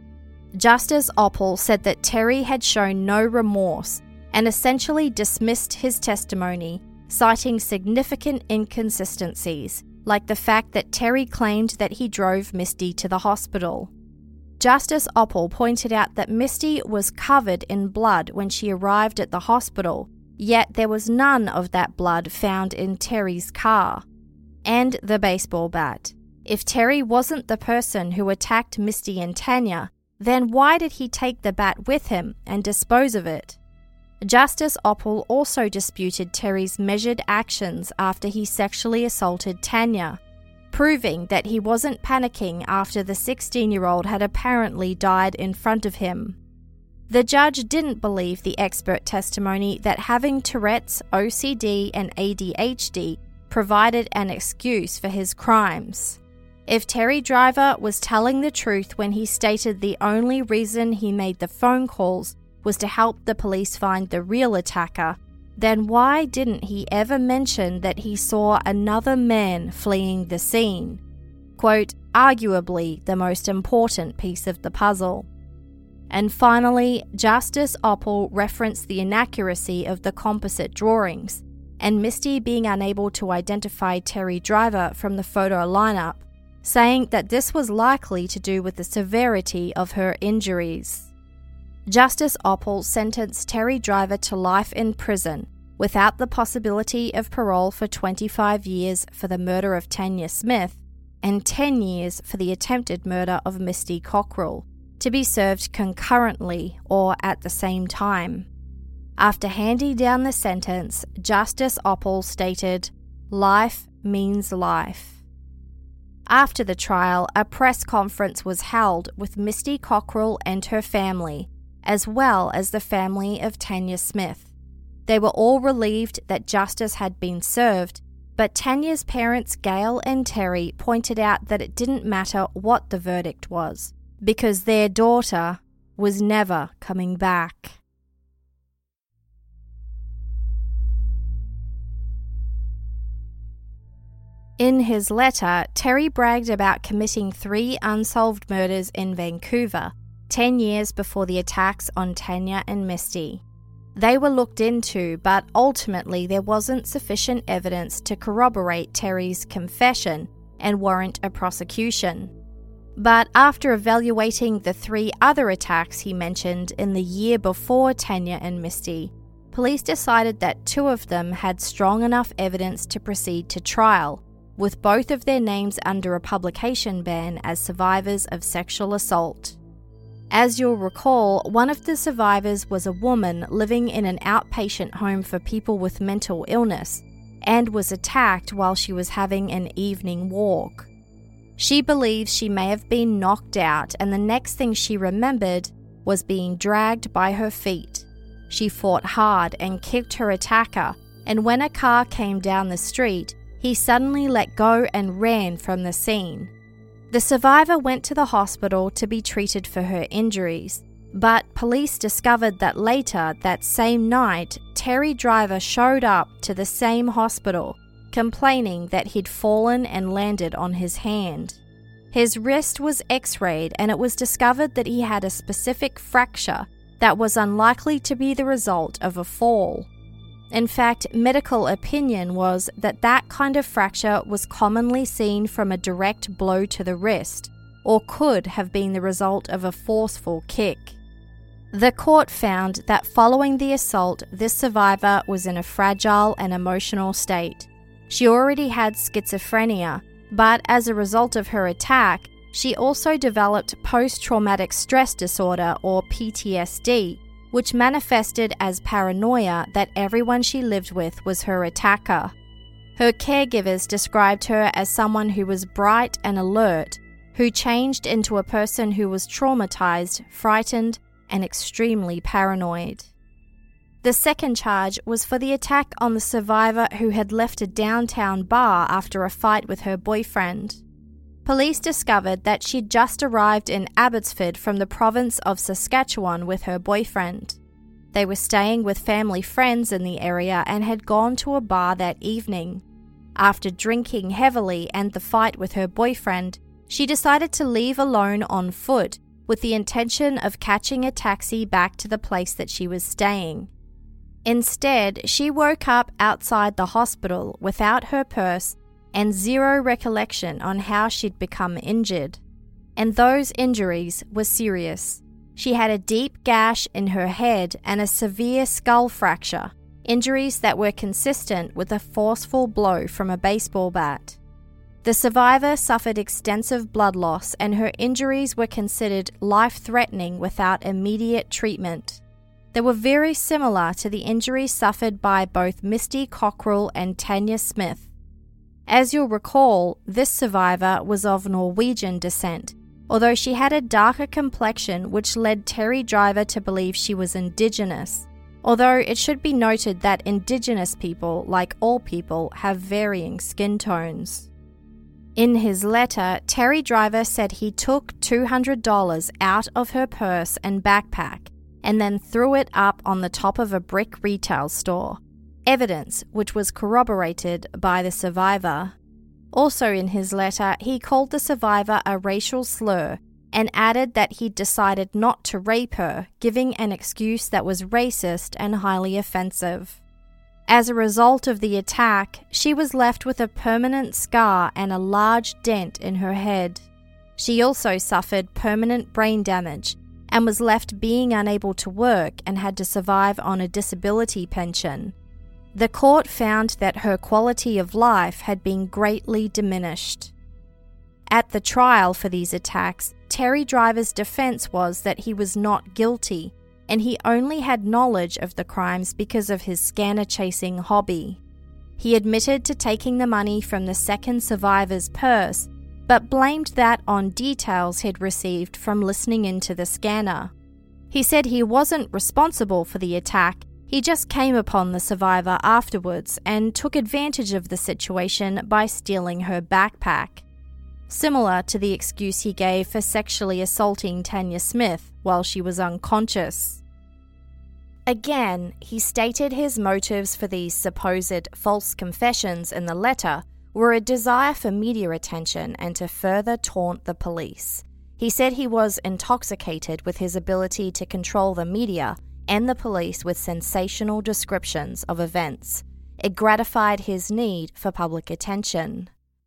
Justice Oppel said that Terry had shown no remorse and essentially dismissed his testimony, citing significant inconsistencies, like the fact that Terry claimed that he drove Misty to the hospital. Justice Oppel pointed out that Misty was covered in blood when she arrived at the hospital, yet there was none of that blood found in Terry's car. And the baseball bat. If Terry wasn't the person who attacked Misty and Tanya, then why did he take the bat with him and dispose of it? Justice Oppel also disputed Terry's measured actions after he sexually assaulted Tanya, proving that he wasn't panicking after the sixteen-year-old had apparently died in front of him. The judge didn't believe the expert testimony that having Tourette's, O C D, and A D H D provided an excuse for his crimes. If Terry Driver was telling the truth when he stated the only reason he made the phone calls was to help the police find the real attacker, then why didn't he ever mention that he saw another man fleeing the scene? Quote, arguably the most important piece of the puzzle. And finally, Justice Oppel referenced the inaccuracy of the composite drawings, and Misty being unable to identify Terry Driver from the photo lineup, saying that this was likely to do with the severity of her injuries. Justice Oppel sentenced Terry Driver to life in prison without the possibility of parole for twenty-five years for the murder of Tanya Smith and ten years for the attempted murder of Misty Cockerill, to be served concurrently or at the same time. After handing down the sentence, Justice Oppel stated, "Life means life." After the trial, a press conference was held with Misty Cockerill and her family, as well as the family of Tanya Smith. They were all relieved that justice had been served, but Tanya's parents, Gail and Terry, pointed out that it didn't matter what the verdict was, because their daughter was never coming back. In his letter, Terry bragged about committing three unsolved murders in Vancouver, ten years before the attacks on Tanya and Misty. They were looked into, but ultimately there wasn't sufficient evidence to corroborate Terry's confession and warrant a prosecution. But after evaluating the three other attacks he mentioned in the year before Tanya and Misty, police decided that two of them had strong enough evidence to proceed to trial, with both of their names under a publication ban as survivors of sexual assault. As you'll recall, one of the survivors was a woman living in an outpatient home for people with mental illness and was attacked while she was having an evening walk. She believes she may have been knocked out, and the next thing she remembered was being dragged by her feet. She fought hard and kicked her attacker, and when a car came down the street, he suddenly let go and ran from the scene. The survivor went to the hospital to be treated for her injuries, but police discovered that later that same night, Terry Driver showed up to the same hospital, complaining that he'd fallen and landed on his hand. His wrist was x-rayed, and it was discovered that he had a specific fracture that was unlikely to be the result of a fall. In fact, medical opinion was that that kind of fracture was commonly seen from a direct blow to the wrist, or could have been the result of a forceful kick. The court found that following the assault, this survivor was in a fragile and emotional state. She already had schizophrenia, but as a result of her attack, she also developed post-traumatic stress disorder, or P T S D, which manifested as paranoia that everyone she lived with was her attacker. Her caregivers described her as someone who was bright and alert, who changed into a person who was traumatized, frightened, and extremely paranoid. The second charge was for the attack on the survivor who had left a downtown bar after a fight with her boyfriend. Police discovered that she'd just arrived in Abbotsford from the province of Saskatchewan with her boyfriend. They were staying with family friends in the area and had gone to a bar that evening. After drinking heavily and the fight with her boyfriend, she decided to leave alone on foot with the intention of catching a taxi back to the place that she was staying. Instead, she woke up outside the hospital without her purse and zero recollection on how she'd become injured. And those injuries were serious. She had a deep gash in her head and a severe skull fracture, injuries that were consistent with a forceful blow from a baseball bat. The survivor suffered extensive blood loss and her injuries were considered life-threatening without immediate treatment. They were very similar to the injuries suffered by both Misty Cockrell and Tanya Smith. As you'll recall, this survivor was of Norwegian descent, although she had a darker complexion which led Terry Driver to believe she was Indigenous, although it should be noted that Indigenous people, like all people, have varying skin tones. In his letter, Terry Driver said he took two hundred dollars out of her purse and backpack and then threw it up on the top of a brick retail store. Evidence which was corroborated by the survivor. Also in his letter, he called the survivor a racial slur and added that he'd decided not to rape her, giving an excuse that was racist and highly offensive. As a result of the attack, she was left with a permanent scar and a large dent in her head. She also suffered permanent brain damage and was left being unable to work and had to survive on a disability pension. The court found that her quality of life had been greatly diminished. At the trial for these attacks, Terry Driver's defense was that he was not guilty, and he only had knowledge of the crimes because of his scanner-chasing hobby. He admitted to taking the money from the second survivor's purse, but blamed that on details he'd received from listening into the scanner. He said he wasn't responsible for the attack. He just came upon the survivor afterwards and took advantage of the situation by stealing her backpack, similar to the excuse he gave for sexually assaulting Tanya Smith while she was unconscious. Again, he stated his motives for these supposed false confessions in the letter were a desire for media attention and to further taunt the police. He said he was intoxicated with his ability to control the media and the police with sensational descriptions of events. It gratified his need for public attention.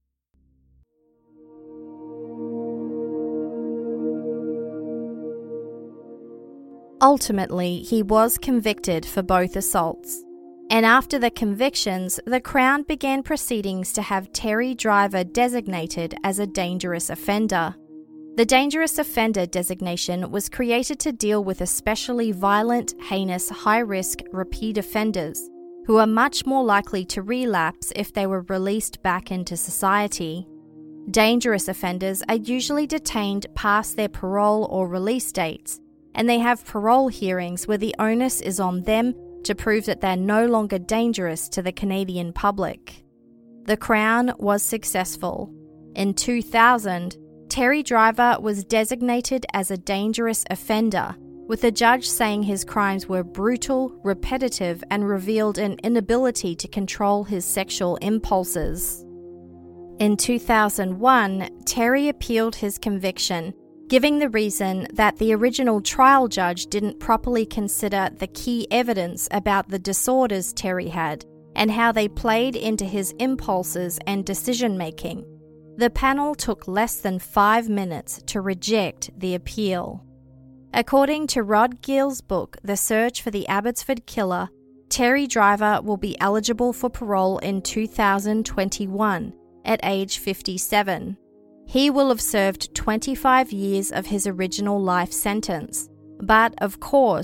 Ultimately, he was convicted for both assaults. And after the convictions, the Crown began proceedings to have Terry Driver designated as a dangerous offender. The dangerous offender designation was created to deal with especially violent, heinous, high-risk, repeat offenders who are much more likely to relapse if they were released back into society. Dangerous offenders are usually detained past their parole or release dates, and they have parole hearings where the onus is on them to prove that they're no longer dangerous to the Canadian public. The Crown was successful. In two thousand, Terry Driver was designated as a dangerous offender, with the judge saying his crimes were brutal, repetitive, and revealed an inability to control his sexual impulses. In two thousand one, Terry appealed his conviction, giving the reason that the original trial judge didn't properly consider the key evidence about the disorders Terry had and how they played into his impulses and decision-making. The panel took less than five minutes to reject the appeal. According to Rod Gill's book, The Search for the Abbotsford Killer, Terry Driver will be eligible for parole in two thousand twenty-one at age fifty-seven. He will have served twenty-five years of his original life sentence, but of course,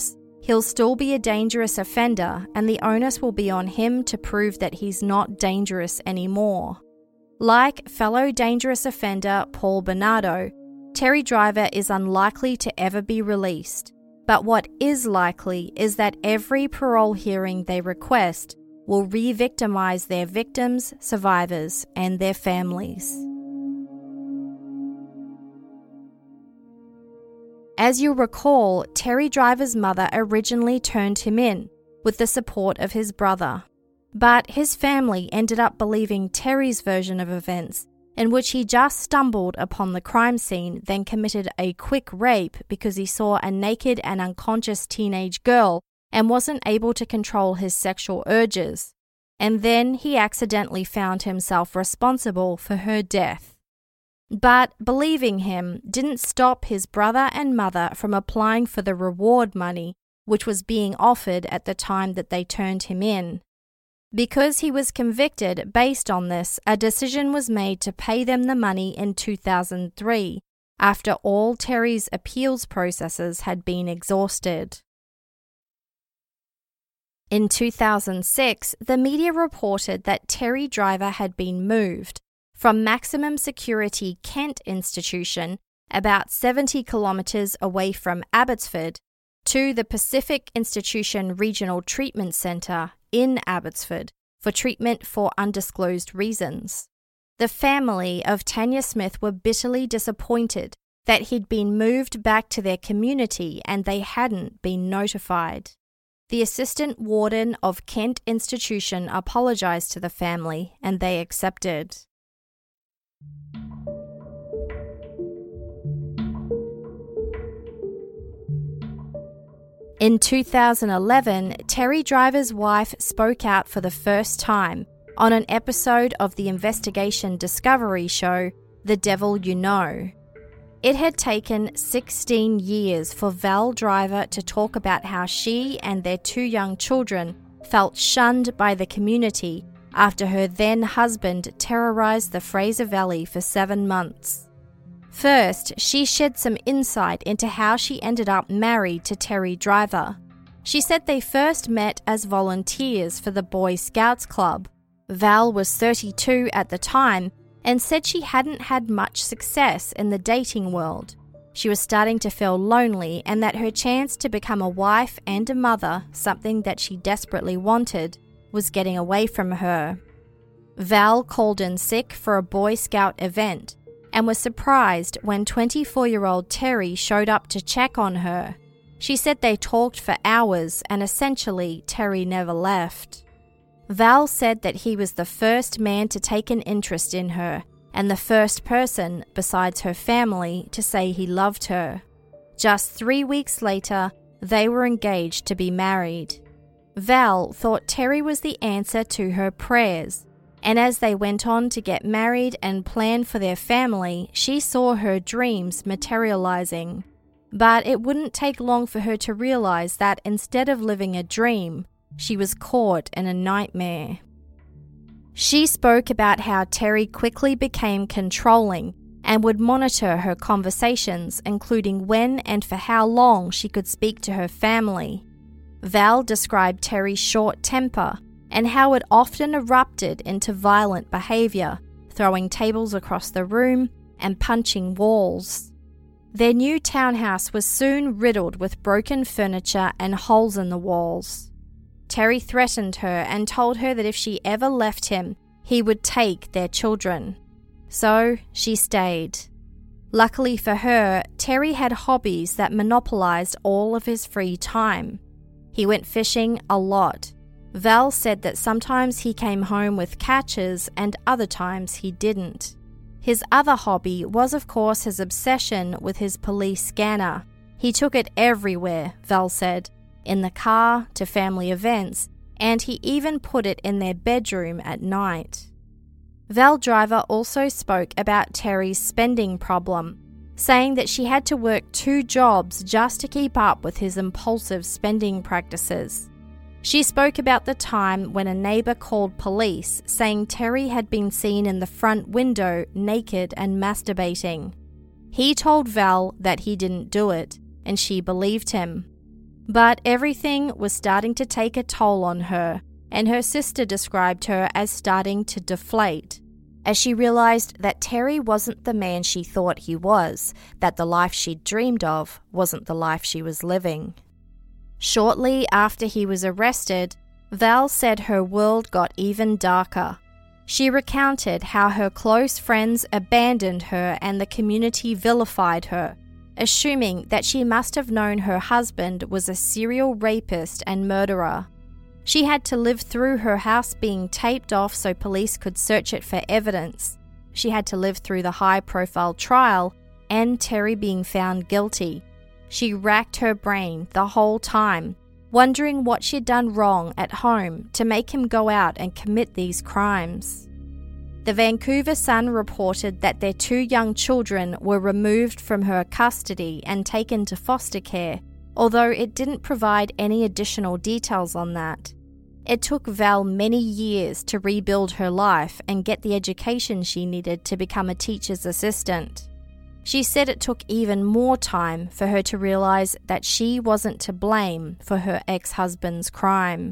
he'll still be a dangerous offender, and the onus will be on him to prove that he's not dangerous anymore. Like fellow dangerous offender Paul Bernardo, Terry Driver is unlikely to ever be released, but what is likely is that every parole hearing they request will re-victimize their victims, survivors, and their families. As you'll recall, Terry Driver's mother originally turned him in with the support of his brother. But his family ended up believing Terry's version of events, in which he just stumbled upon the crime scene, then committed a quick rape because he saw a naked and unconscious teenage girl and wasn't able to control his sexual urges. And then he accidentally found himself responsible for her death. But believing him didn't stop his brother and mother from applying for the reward money, which was being offered at the time that they turned him in. Because he was convicted based on this, a decision was made to pay them the money in two thousand three, after all Terry's appeals processes had been exhausted. In two thousand six, the media reported that Terry Driver had been moved from maximum security Kent Institution, about seventy kilometres away from Abbotsford, to the Pacific Institution Regional Treatment Centre in Abbotsford for treatment for undisclosed reasons. The family of Tanya Smith were bitterly disappointed that he'd been moved back to their community and they hadn't been notified. The assistant warden of Kent Institution apologised to the family and they accepted. In two thousand eleven, Terry Driver's wife spoke out for the first time on an episode of the investigation discovery show, The Devil You Know. It had taken sixteen years for Val Driver to talk about how she and their two young children felt shunned by the community after her then-husband terrorised the Fraser Valley for seven months. First, she shed some insight into how she ended up married to Terry Driver. She said they first met as volunteers for the Boy Scouts Club. Val was thirty-two at the time and said she hadn't had much success in the dating world. She was starting to feel lonely and that her chance to become a wife and a mother, something that she desperately wanted, was getting away from her. Val called in sick for a Boy Scout event and was surprised when twenty-four-year-old Terry showed up to check on her. She said they talked for hours and essentially Terry never left. Val said that he was the first man to take an interest in her and the first person, besides her family, to say he loved her. Just three weeks later, they were engaged to be married. Val thought Terry was the answer to her prayers, and as they went on to get married and plan for their family, she saw her dreams materializing. But it wouldn't take long for her to realize that instead of living a dream, she was caught in a nightmare. She spoke about how Terry quickly became controlling and would monitor her conversations, including when and for how long she could speak to her family. Val described Terry's short temper and how it often erupted into violent behaviour, throwing tables across the room and punching walls. Their new townhouse was soon riddled with broken furniture and holes in the walls. Terry threatened her and told her that if she ever left him, he would take their children. So she stayed. Luckily for her, Terry had hobbies that monopolized all of his free time. He went fishing a lot. Val said that sometimes he came home with catches and other times he didn't. His other hobby was, of course, his obsession with his police scanner. He took it everywhere, Val said, in the car, to family events, and he even put it in their bedroom at night. Val Driver also spoke about Terry's spending problem, saying that she had to work two jobs just to keep up with his impulsive spending practices. She spoke about the time when a neighbour called police saying Terry had been seen in the front window naked and masturbating. He told Val that he didn't do it, and she believed him. But everything was starting to take a toll on her, and her sister described her as starting to deflate, as she realized that Terry wasn't the man she thought he was, that the life she'd dreamed of wasn't the life she was living. Shortly after he was arrested, Val said her world got even darker. She recounted how her close friends abandoned her and the community vilified her, assuming that she must have known her husband was a serial rapist and murderer. She had to live through her house being taped off so police could search it for evidence. She had to live through the high-profile trial and Terry being found guilty. She racked her brain the whole time, wondering what she'd done wrong at home to make him go out and commit these crimes. The Vancouver Sun reported that their two young children were removed from her custody and taken to foster care, although it didn't provide any additional details on that. It took Val many years to rebuild her life and get the education she needed to become a teacher's assistant. She said it took even more time for her to realize that she wasn't to blame for her ex-husband's crime.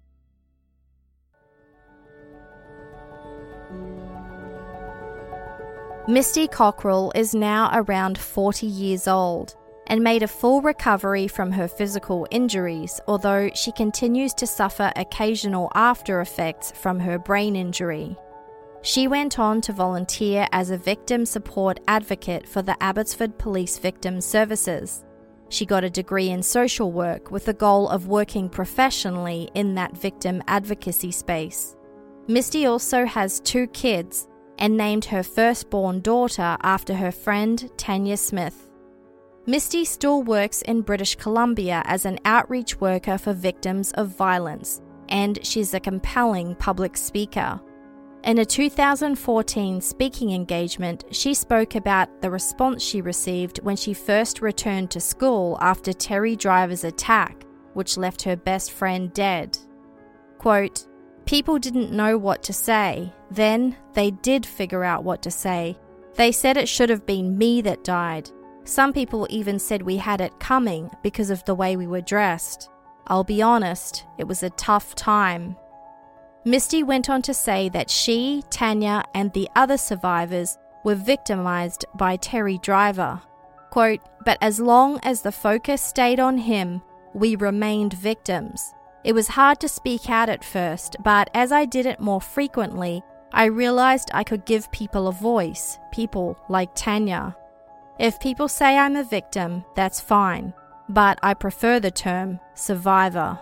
Misty Cockrell is now around forty years old and made a full recovery from her physical injuries, although she continues to suffer occasional after effects from her brain injury. She went on to volunteer as a victim support advocate for the Abbotsford Police Victim Services. She got a degree in social work with the goal of working professionally in that victim advocacy space. Misty also has two kids and named her firstborn daughter after her friend Tanya Smith. Misty still works in British Columbia as an outreach worker for victims of violence, and she's a compelling public speaker. In a two thousand fourteen speaking engagement, she spoke about the response she received when she first returned to school after Terry Driver's attack, which left her best friend dead. Quote, "People didn't know what to say. Then they did figure out what to say. They said it should have been me that died. Some people even said we had it coming because of the way we were dressed. I'll be honest, it was a tough time." Misty went on to say that she, Tanya, and the other survivors were victimized by Terry Driver. Quote, "But as long as the focus stayed on him, we remained victims. It was hard to speak out at first, but as I did it more frequently, I realized I could give people a voice, people like Tanya. If people say I'm a victim, that's fine, but I prefer the term survivor."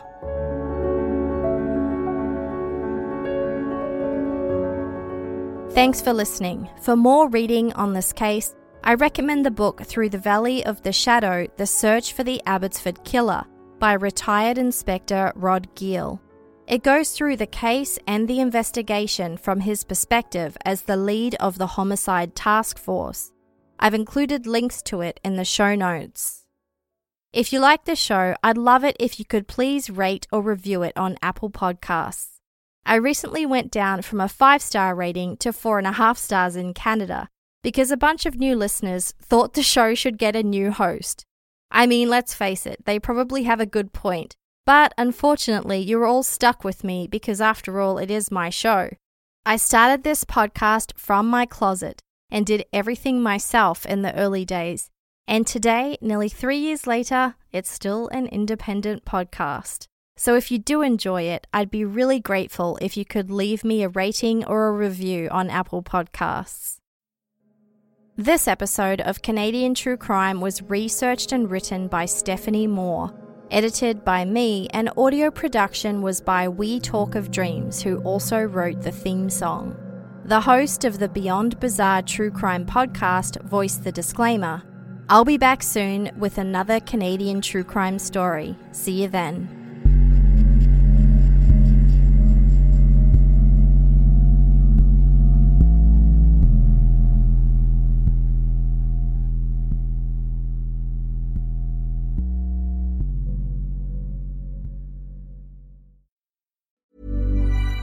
Thanks for listening. For more reading on this case, I recommend the book Through the Valley of the Shadow, The Search for the Abbotsford Killer by retired Inspector Rod Gill. It goes through the case and the investigation from his perspective as the lead of the Homicide Task Force. I've included links to it in the show notes. If you like the show, I'd love it if you could please rate or review it on Apple Podcasts. I recently went down from a five-star rating to four and a half stars in Canada because a bunch of new listeners thought the show should get a new host. I mean, let's face it, they probably have a good point, but unfortunately you're all stuck with me because after all, it is my show. I started this podcast from my closet and did everything myself in the early days, and today, nearly three years later, it's still an independent podcast. So if you do enjoy it, I'd be really grateful if you could leave me a rating or a review on Apple Podcasts. This episode of Canadian True Crime was researched and written by Stephanie Moore, edited by me, and audio production was by We Talk of Dreams, who also wrote the theme song. The host of the Beyond Bizarre True Crime podcast voiced the disclaimer. I'll be back soon with another Canadian true crime story. See you then.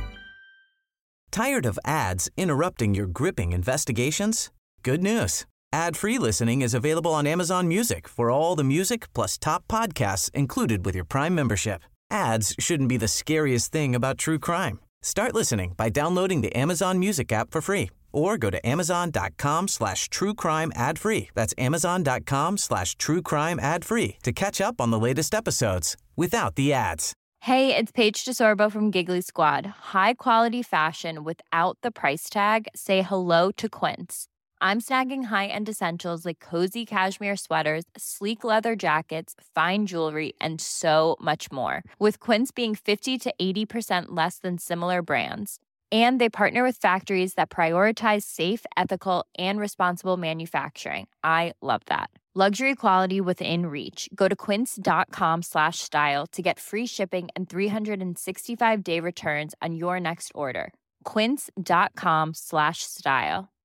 Tired of ads interrupting your gripping investigations? Good news. Ad-free listening is available on Amazon Music for all the music plus top podcasts included with your Prime membership. Ads shouldn't be the scariest thing about true crime. Start listening by downloading the Amazon Music app for free or go to amazon.com slash true crime ad free. That's amazon.com slash true crime ad free to catch up on the latest episodes without the ads. Hey, it's Paige DeSorbo from Giggly Squad. High quality fashion without the price tag. Say hello to Quince. I'm snagging high-end essentials like cozy cashmere sweaters, sleek leather jackets, fine jewelry, and so much more. With Quince being fifty to eighty percent less than similar brands. And they partner with factories that prioritize safe, ethical, and responsible manufacturing. I love that. Luxury quality within reach. Go to quince.com slash style to get free shipping and three sixty-five day returns on your next order. Quince.com slash style.